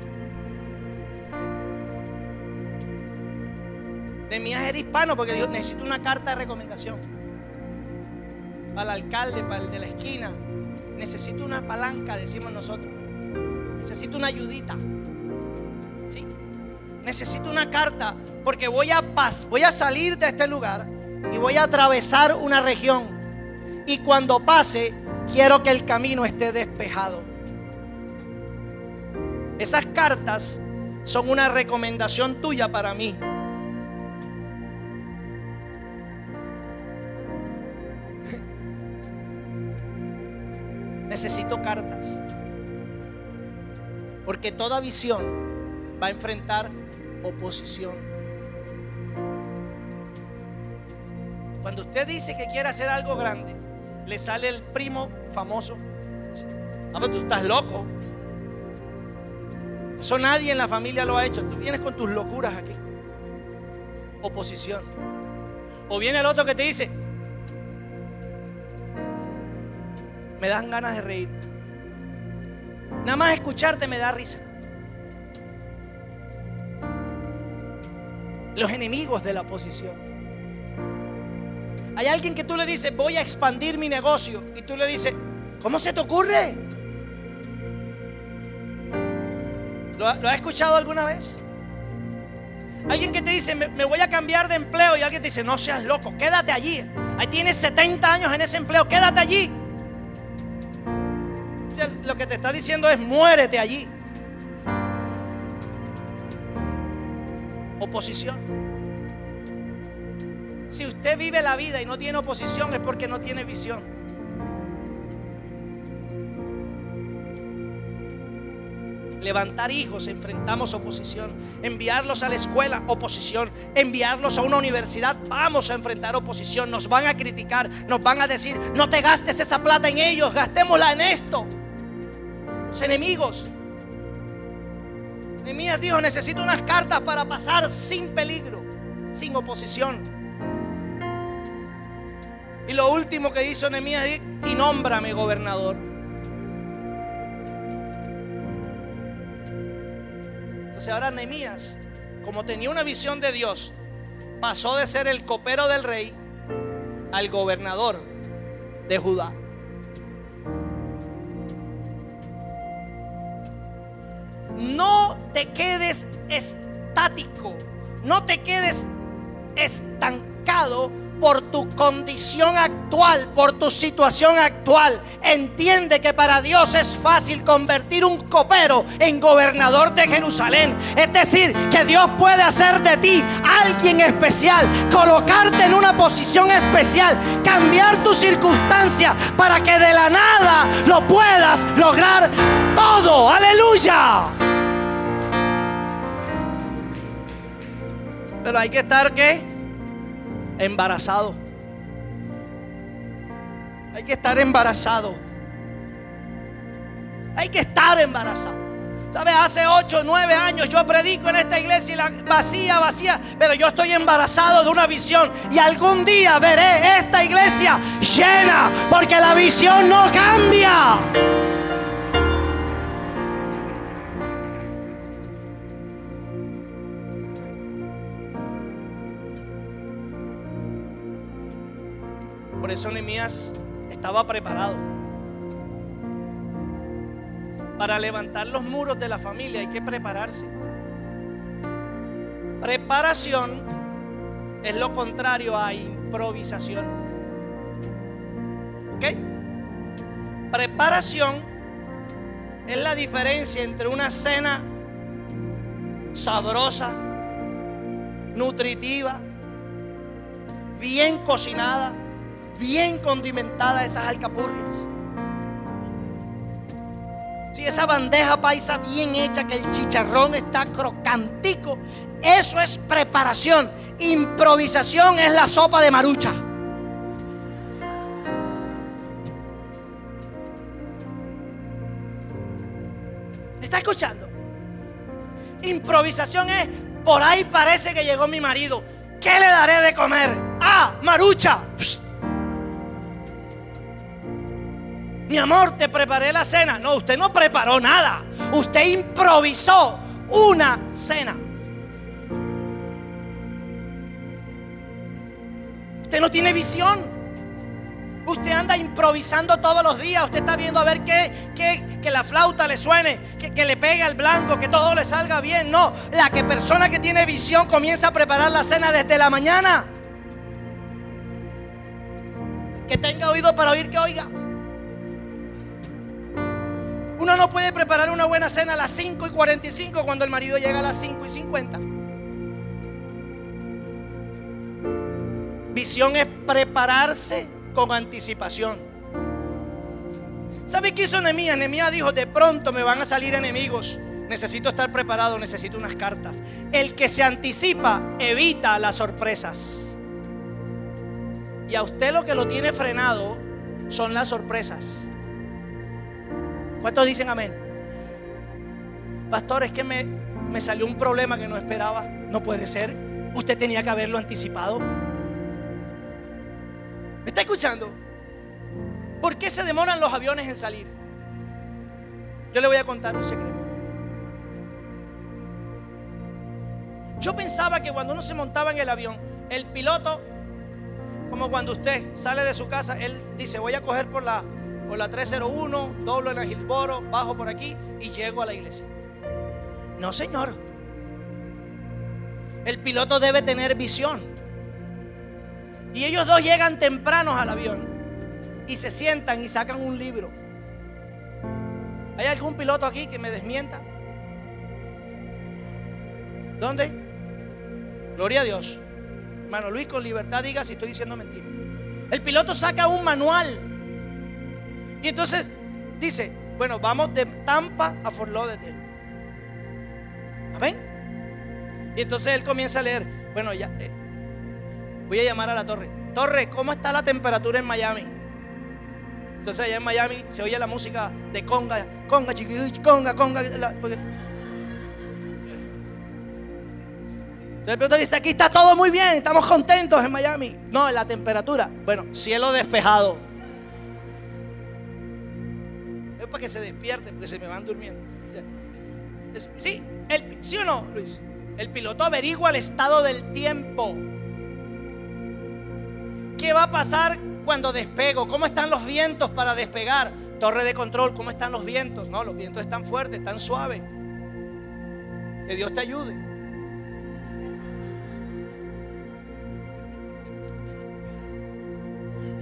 Nehemías era hispano porque dijo: necesito una carta de recomendación para el alcalde, para el de la esquina. Necesito una palanca, decimos nosotros. Necesito una ayudita. ¿Sí? Necesito una carta porque voy a salir de este lugar y voy a atravesar una región. Y cuando pase, quiero que el camino esté despejado. Esas cartas son una recomendación tuya para mí. Necesito cartas, porque toda visión va a enfrentar oposición. Cuando usted dice que quiere hacer algo grande, le sale el primo famoso: ah, pero tú estás loco. Eso nadie en la familia lo ha hecho. Tú vienes con tus locuras aquí. Oposición. O viene el otro que te dice: me dan ganas de reír. Nada más escucharte me da risa. Los enemigos de la oposición. Hay alguien que tú le dices: voy a expandir mi negocio, y tú le dices: ¿cómo se te ocurre? ¿Lo has escuchado alguna vez? Alguien que te dice: me voy a cambiar de empleo, y alguien te dice: no seas loco, quédate allí. Ahí tienes 70 años en ese empleo, quédate allí. Lo que te está diciendo es: muérete allí. Oposición. Si usted vive la vida y no tiene oposición, es porque no tiene visión. Levantar hijos, enfrentamos oposición. Enviarlos a la escuela, oposición. Enviarlos a una universidad, vamos a enfrentar oposición. Nos van a criticar, nos van a decir: no te gastes esa plata en ellos, gastémosla en esto. Los enemigos. Nehemías dijo: necesito unas cartas para pasar sin peligro, sin oposición. Y lo último que hizo Nehemías es: y nómbrame gobernador. Entonces ahora Nehemías, como tenía una visión de Dios, pasó de ser el copero del rey al gobernador de Judá. No te quedes estático. No te quedes estancado por tu condición actual, por tu situación actual. Entiende que para Dios es fácil convertir un copero en gobernador de Jerusalén. Es decir, que Dios puede hacer de ti alguien especial, colocarte en una posición especial, cambiar tu circunstancia para que de la nada lo puedas lograr todo. ¡Aleluya! Pero hay que estar, ¿qué? Embarazado. Hay que estar embarazado. Hay que estar embarazado. ¿Sabes? Hace 8 o 9 años yo predico en esta iglesia y la vacía, pero yo estoy embarazado de una visión. Y algún día veré esta iglesia llena, porque la visión no cambia. Por eso Nehemías estaba preparado. Para levantar los muros de la familia hay que prepararse. Preparación es lo contrario a improvisación. ¿Ok? Preparación es la diferencia entre una cena sabrosa, nutritiva, bien cocinada, bien condimentada, esas alcapurrias. Si esa bandeja paisa bien hecha, que el chicharrón está crocantico, eso es preparación. Improvisación es la sopa de marucha. ¿Me está escuchando? Improvisación es: por ahí parece que llegó mi marido, ¿qué le daré de comer? Ah, marucha. Mi amor, te preparé la cena. No, usted no preparó nada. Usted improvisó una cena. Usted no tiene visión. Usted anda improvisando todos los días. Usted está viendo a ver que la flauta le suene, que le pegue al blanco, que todo le salga bien. No, la persona que tiene visión comienza a preparar la cena desde la mañana. Que tenga oído para oír, que oiga. Uno no puede preparar una buena cena a las 5:45 cuando el marido llega a las 5:50. Visión es prepararse con anticipación. ¿Sabe qué hizo Nehemías? Nehemías dijo: de pronto me van a salir enemigos. Necesito estar preparado, necesito unas cartas. El que se anticipa evita las sorpresas. Y a usted lo que lo tiene frenado son las sorpresas. ¿Cuántos dicen amén? Pastor, es que me salió un problema que no esperaba. No puede ser. Usted tenía que haberlo anticipado. ¿Me está escuchando? ¿Por qué se demoran los aviones en salir? Yo le voy a contar un secreto. Yo pensaba que cuando uno se montaba en el avión, el piloto, como cuando usted sale de su casa, él dice: voy a coger por la 301, doblo en la Hillsboro, bajo por aquí y llego a la iglesia. No, señor. El piloto debe tener visión. Y ellos dos llegan tempranos al avión y se sientan y sacan un libro. ¿Hay algún piloto aquí que me desmienta? ¿Dónde? Gloria a Dios. Hermano Luis, con libertad diga si estoy diciendo mentira. El piloto saca un manual. Y entonces dice: bueno, vamos de Tampa a Fort Lauderdale. ¿Amén? Y entonces él comienza a leer. Bueno, ya voy a llamar a la torre. Torre, ¿cómo está la temperatura en Miami? Entonces allá en Miami se oye la música de conga, chiquillo, conga. Entonces el piloto dice: aquí está todo muy bien, estamos contentos en Miami. No, la temperatura, bueno, cielo despejado. Es para que se despierten, porque se me van durmiendo. ¿Sí? ¿Sí o no, Luis? El piloto averigua el estado del tiempo. ¿Qué va a pasar cuando despego? ¿Cómo están los vientos para despegar? Torre de control, ¿cómo están los vientos? No, los vientos están fuertes, están suaves. Que Dios te ayude.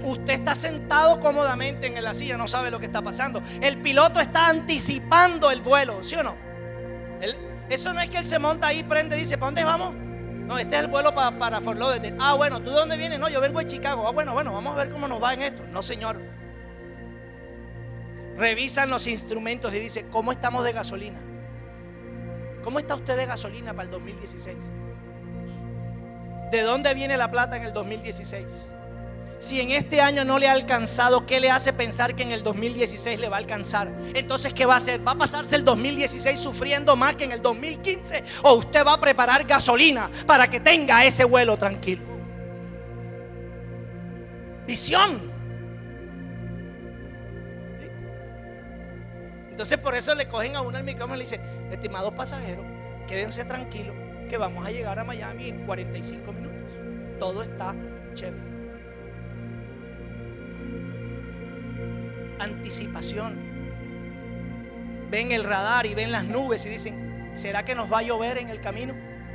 Usted está sentado cómodamente en la silla, no sabe lo que está pasando. El piloto está anticipando el vuelo, ¿sí o no? Eso no es que él se monta ahí, prende y dice, ¿para dónde vamos? No, este es el vuelo para Fort Lauderdale. Ah, bueno, ¿tú de dónde vienes? No, yo vengo de Chicago. Ah, bueno, vamos a ver cómo nos va en esto. No, señor. Revisan los instrumentos y dice, ¿cómo estamos de gasolina? ¿Cómo está usted de gasolina para el 2016? ¿De dónde viene la plata en el 2016? Si en este año no le ha alcanzado, ¿qué le hace pensar que en el 2016 le va a alcanzar? Entonces, ¿qué va a hacer? ¿Va a pasarse el 2016 sufriendo más que en el 2015? ¿O usted va a preparar gasolina para que tenga ese vuelo tranquilo? Visión. Entonces, por eso le cogen a uno el micrófono y le dicen, estimados pasajeros, quédense tranquilos que vamos a llegar a Miami en 45 minutos. Todo está chévere. Anticipación. Ven el radar y ven las nubes y dicen, ¿será que nos va a llover en el camino?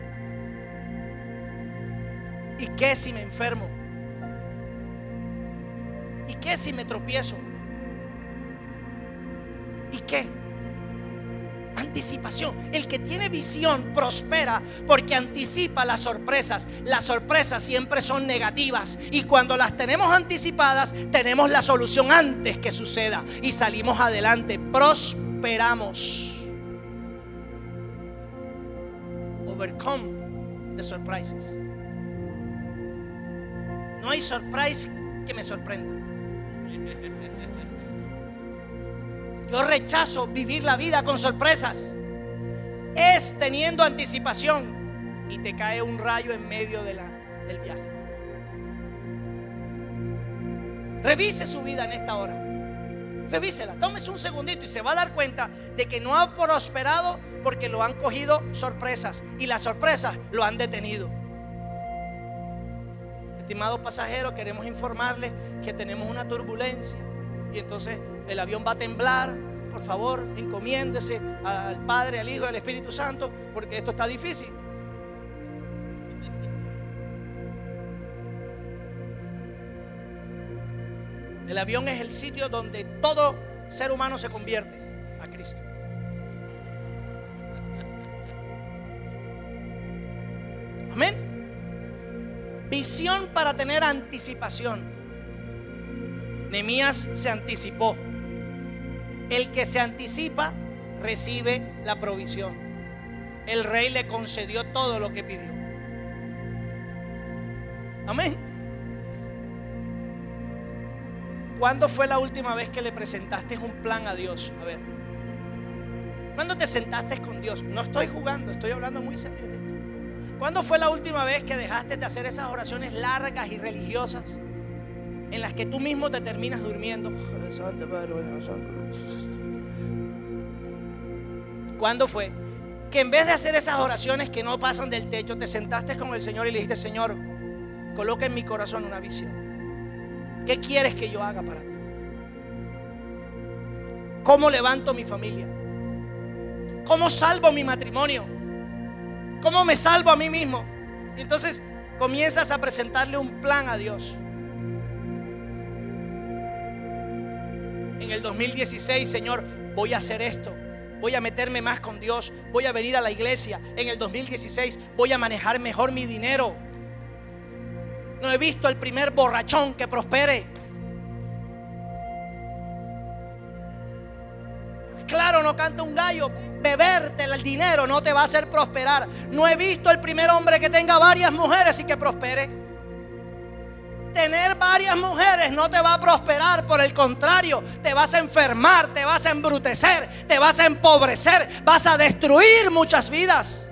¿Y qué si me enfermo? ¿Y qué si me tropiezo? ¿Y qué? Anticipación. El que tiene visión prospera porque anticipa las sorpresas. Las sorpresas siempre son negativas y cuando las tenemos anticipadas tenemos la solución antes que suceda y salimos adelante, prosperamos. Overcome the surprises. No hay surprise que me sorprenda. Yo rechazo vivir la vida con sorpresas. Es teniendo anticipación y te cae un rayo en medio del viaje. Revise su vida en esta hora. Revísela, tómese un segundito y se va a dar cuenta de que no ha prosperado porque lo han cogido sorpresas y las sorpresas lo han detenido. Estimados pasajeros, queremos informarles que tenemos una turbulencia y entonces el avión va a temblar. Por favor, encomiéndese al Padre, al Hijo y al Espíritu Santo, porque esto está difícil. El avión es el sitio donde todo ser humano se convierte a Cristo. Amén. Visión para tener anticipación. Nehemías se anticipó. El que se anticipa recibe la provisión. El rey le concedió todo lo que pidió. Amén. ¿Cuándo fue la última vez que le presentaste un plan a Dios? A ver, ¿cuándo te sentaste con Dios? No estoy jugando, estoy hablando muy serio de esto. ¿Cuándo fue la última vez que dejaste de hacer esas oraciones largas y religiosas en las que tú mismo te terminas durmiendo? ¿Cuándo fue que en vez de hacer esas oraciones que no pasan del techo, te sentaste con el Señor y le dijiste, Señor, coloca en mi corazón una visión? ¿Qué quieres que yo haga para ti? ¿Cómo levanto mi familia? ¿Cómo salvo mi matrimonio? ¿Cómo me salvo a mí mismo? Y entonces comienzas a presentarle un plan a Dios. En el 2016, Señor, voy a hacer esto. Voy a meterme más con Dios. Voy a venir a la iglesia. En el 2016 voy a manejar mejor mi dinero. No he visto el primer borrachón que prospere. Claro, no canta un gallo. Beberte el dinero no te va a hacer prosperar. No he visto el primer hombre que tenga varias mujeres y que prospere. Tener varias mujeres no te va a prosperar. Por el contrario, te vas a enfermar, te vas a embrutecer, te vas a empobrecer, vas a destruir muchas vidas.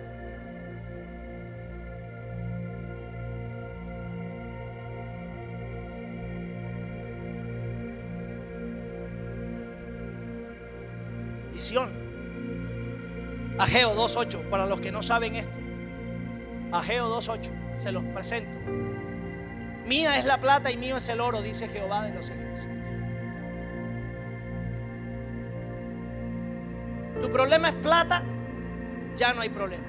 Visión. Ageo 2:8, para los que no saben esto. Ageo 2:8, se los presento. Mía es la plata y mío es el oro, dice Jehová de los ejércitos. Tu problema es plata, ya no hay problema.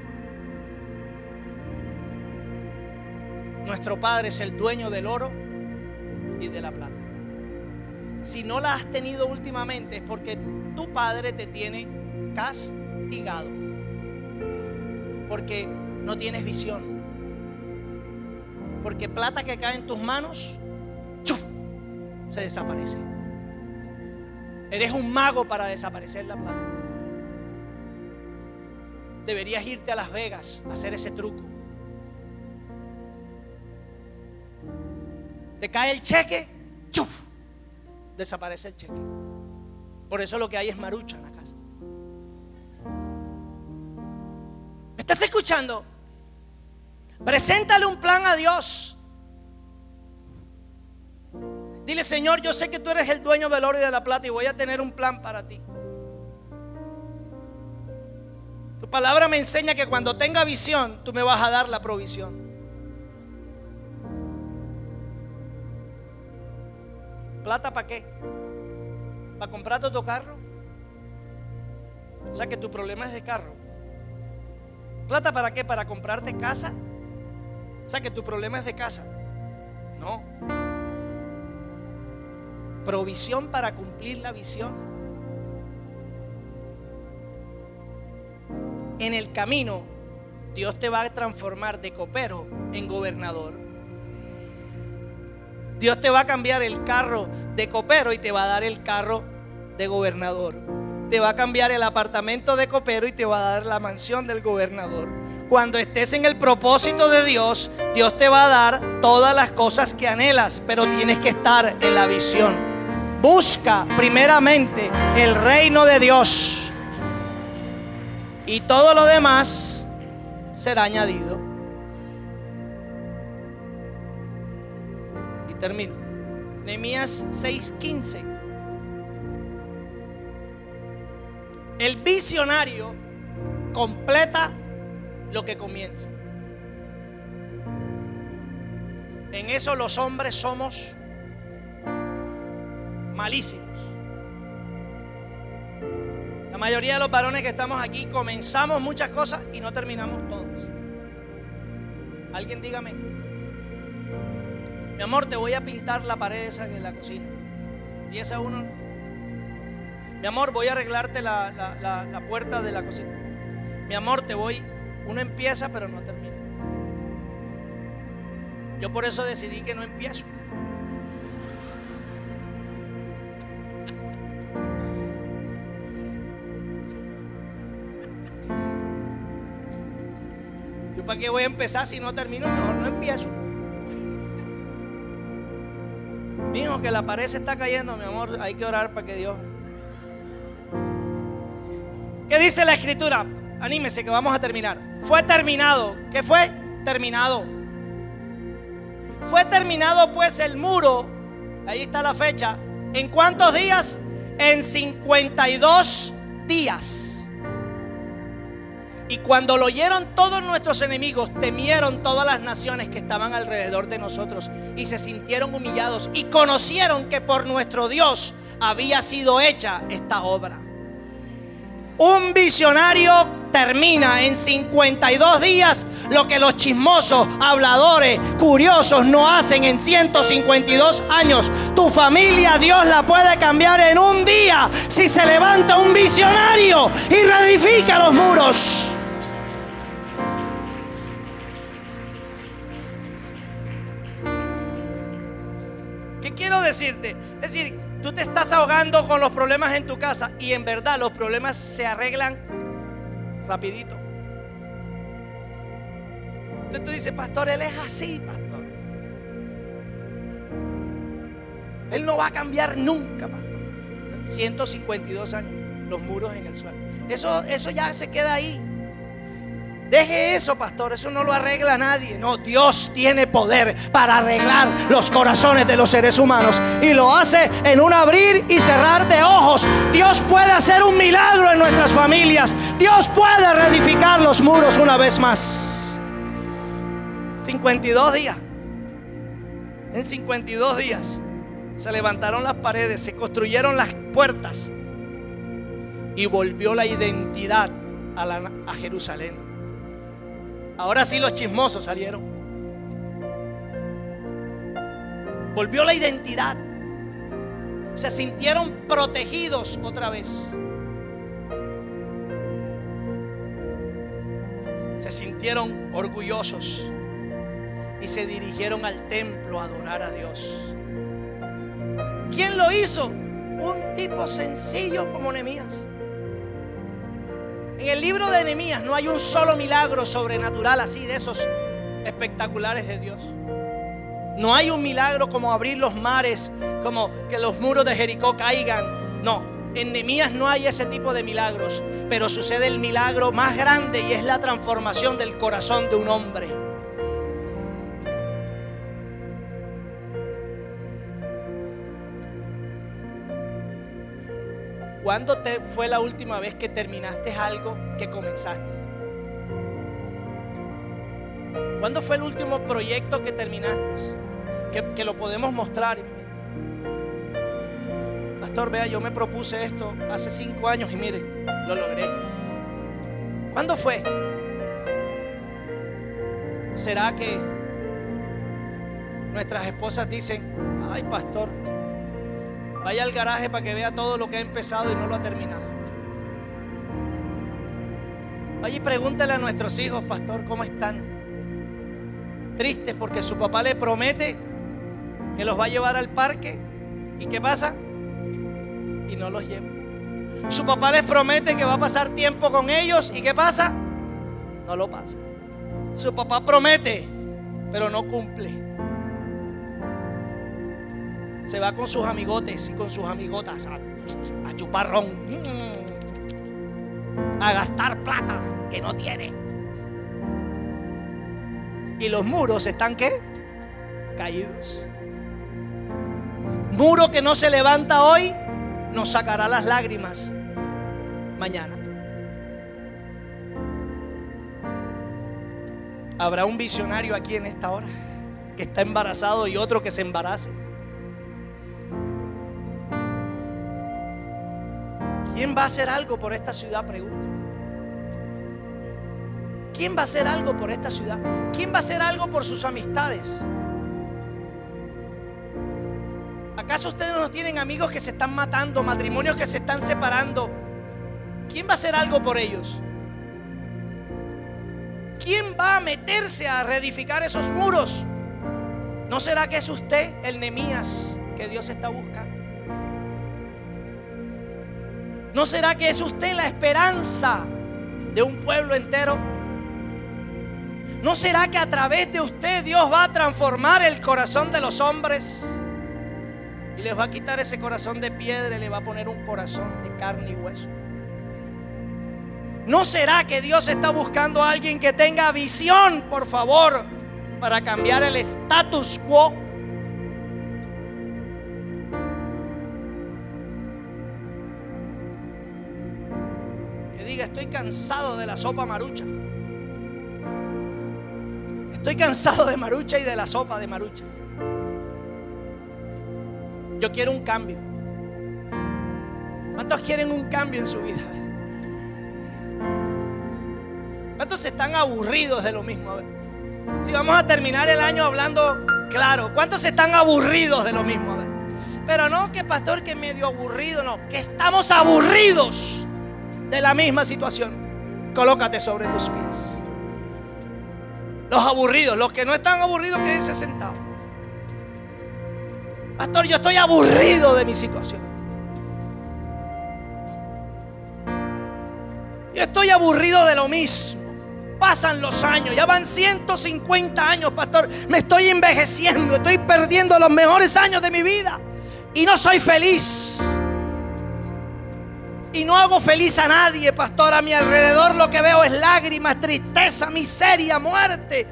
Nuestro Padre es el dueño del oro y de la plata. Si no la has tenido últimamente es porque tu padre te tiene castigado, porque no tienes visión, porque plata que cae en tus manos, ¡chuf!, se desaparece. Eres un mago para desaparecer la plata. Deberías irte a Las Vegas a hacer ese truco. Te cae el cheque, ¡chuf!, desaparece el cheque. Por eso lo que hay es marucha en la casa. ¿Me estás escuchando? Preséntale un plan a Dios. Dile: Señor, yo sé que tú eres el dueño del oro y de la plata y voy a tener un plan para ti. Tu palabra me enseña que cuando tenga visión, tú me vas a dar la provisión. ¿Plata para qué? ¿Para comprarte otro carro? O sea que tu problema es de carro. ¿Plata para qué? ¿Para comprarte casa? O sea que tu problema es de casa. No. Provisión para cumplir la visión. En el camino, Dios te va a transformar de copero en gobernador. Dios te va a cambiar el carro de copero y te va a dar el carro de gobernador. Te va a cambiar el apartamento de copero y te va a dar la mansión del gobernador. Cuando estés en el propósito de Dios, Dios te va a dar todas las cosas que anhelas, pero tienes que estar en la visión. Busca primeramente el reino de Dios y todo lo demás será añadido. Y termino. Nehemías 6:15. El visionario completa lo que comienza. En eso los hombres somos malísimos. La mayoría de los varones que estamos aquí comenzamos muchas cosas y no terminamos todas. Alguien dígame: mi amor, te voy a pintar la pared esa de la cocina. Y esa uno: mi amor, voy a arreglarte la puerta de la cocina. Mi amor, te voy. Uno empieza pero no termina. Yo por eso decidí que no empiezo. ¿Yo para qué voy a empezar si no termino? Mejor no empiezo. Mijo, que la pared se está cayendo, mi amor, hay que orar para que Dios. ¿Qué dice la Escritura? Anímese que vamos a terminar. Fue terminado. ¿Qué fue? Terminado. Fue terminado pues el muro. Ahí está la fecha. ¿En cuántos días? En 52 días. Y cuando lo oyeron todos nuestros enemigos, temieron todas las naciones que estaban alrededor de nosotros y se sintieron humillados y conocieron que por nuestro Dios había sido hecha esta obra. Un visionario termina en 52 días lo que los chismosos, habladores, curiosos no hacen en 152 años. Tu familia Dios la puede cambiar en un día si se levanta un visionario y reedifica los muros. ¿Qué quiero decirte? Es decir, tú te estás ahogando con los problemas en tu casa y en verdad los problemas se arreglan rapidito. Entonces tú dices: pastor, él es así, pastor. Él no va a cambiar nunca, pastor. 152 años, los muros en el suelo. Eso ya se queda ahí. Deje eso, pastor, eso no lo arregla nadie. No, Dios tiene poder para arreglar los corazones de los seres humanos y lo hace en un abrir y cerrar de ojos. Dios puede hacer un milagro en nuestras familias. Dios puede reedificar los muros una vez más. 52 días. En 52 días se levantaron las paredes, se construyeron las puertas y volvió la identidad a Jerusalén. Ahora sí los chismosos salieron. Volvió la identidad. Se sintieron protegidos otra vez. Se sintieron orgullosos y se dirigieron al templo a adorar a Dios. ¿Quién lo hizo? Un tipo sencillo como Nehemías. En el libro de Nehemías no hay un solo milagro sobrenatural así de esos espectaculares de Dios. No hay un milagro como abrir los mares, como que los muros de Jericó caigan. No, en Nehemías no hay ese tipo de milagros, pero sucede el milagro más grande y es la transformación del corazón de un hombre. ¿Cuándo fue la última vez que terminaste algo que comenzaste? ¿Cuándo fue el último proyecto que terminaste? Que lo podemos mostrar. Pastor, vea, yo me propuse esto hace 5 años y mire, lo logré. ¿Cuándo fue? ¿Será que nuestras esposas dicen: ay, pastor, vaya al garaje para que vea todo lo que ha empezado y no lo ha terminado? Vaya y pregúntele a nuestros hijos: pastor, ¿cómo están? Tristes porque su papá le promete que los va a llevar al parque. ¿Y qué pasa? Y no los lleva. Su papá les promete que va a pasar tiempo con ellos. ¿Y qué pasa? No lo pasa. Su papá promete, pero no cumple. Se va con sus amigotes y con sus amigotas a chupar ron, a gastar plata que no tiene. Y los muros están ¿qué? Caídos. Muro que no se levanta hoy nos sacará las lágrimas mañana. Habrá un visionario aquí en esta hora que está embarazado y otro que se embarace. ¿Quién va a hacer algo por esta ciudad? Pregunto. ¿Quién va a hacer algo por esta ciudad? ¿Quién va a hacer algo por sus amistades? ¿Acaso ustedes no tienen amigos que se están matando, matrimonios que se están separando? ¿Quién va a hacer algo por ellos? ¿Quién va a meterse a reedificar esos muros? ¿No será que es usted el Nehemías que Dios está buscando? ¿No será que es usted la esperanza de un pueblo entero? ¿No será que a través de usted Dios va a transformar el corazón de los hombres? Y les va a quitar ese corazón de piedra y le va a poner un corazón de carne y hueso. ¿No será que Dios está buscando a alguien que tenga visión, por favor, para cambiar el status quo? Que diga: estoy cansado de la sopa marucha. Estoy cansado de marucha y de la sopa de marucha. Yo quiero un cambio. ¿Cuántos quieren un cambio en su vida? ¿Cuántos están aburridos de lo mismo? A ver, si vamos a terminar el año hablando claro, ¿cuántos están aburridos de lo mismo? A ver, pero no que pastor, que medio aburrido, no, que estamos aburridos de la misma situación. Colócate sobre tus pies. Los aburridos, los que no están aburridos, quédense sentados. Pastor, yo estoy aburrido de mi situación. Yo estoy aburrido de lo mismo. Pasan los años, ya van 150 años, pastor. Me estoy envejeciendo, estoy perdiendo los mejores años de mi vida y no soy feliz. Y no hago feliz a nadie, pastor. A mi alrededor lo que veo es lágrimas, tristeza, miseria, muerte.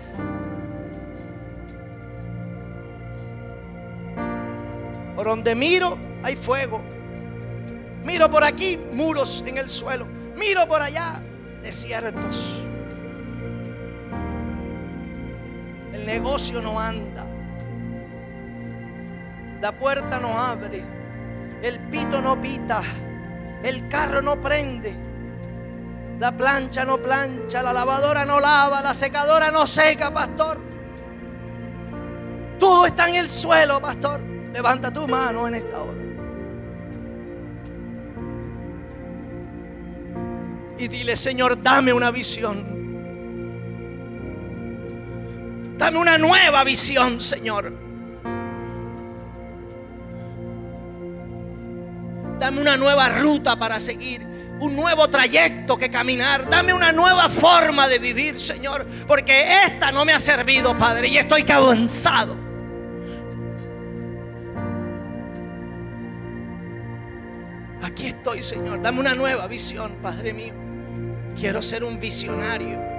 Por donde miro hay fuego. Miro por aquí, muros en el suelo. Miro por allá, desiertos. El negocio no anda. La puerta no abre. El pito no pita. El carro no prende. La plancha no plancha. La lavadora no lava. La secadora no seca, pastor. Todo está en el suelo, pastor. Levanta tu mano en esta hora y dile: Señor, dame una visión. Dame una nueva visión, Señor. Dame una nueva ruta para seguir, un nuevo trayecto que caminar. Dame una nueva forma de vivir, Señor, porque esta no me ha servido, Padre, y estoy cansado. Aquí estoy, Señor. Dame una nueva visión, Padre mío. Quiero ser un visionario.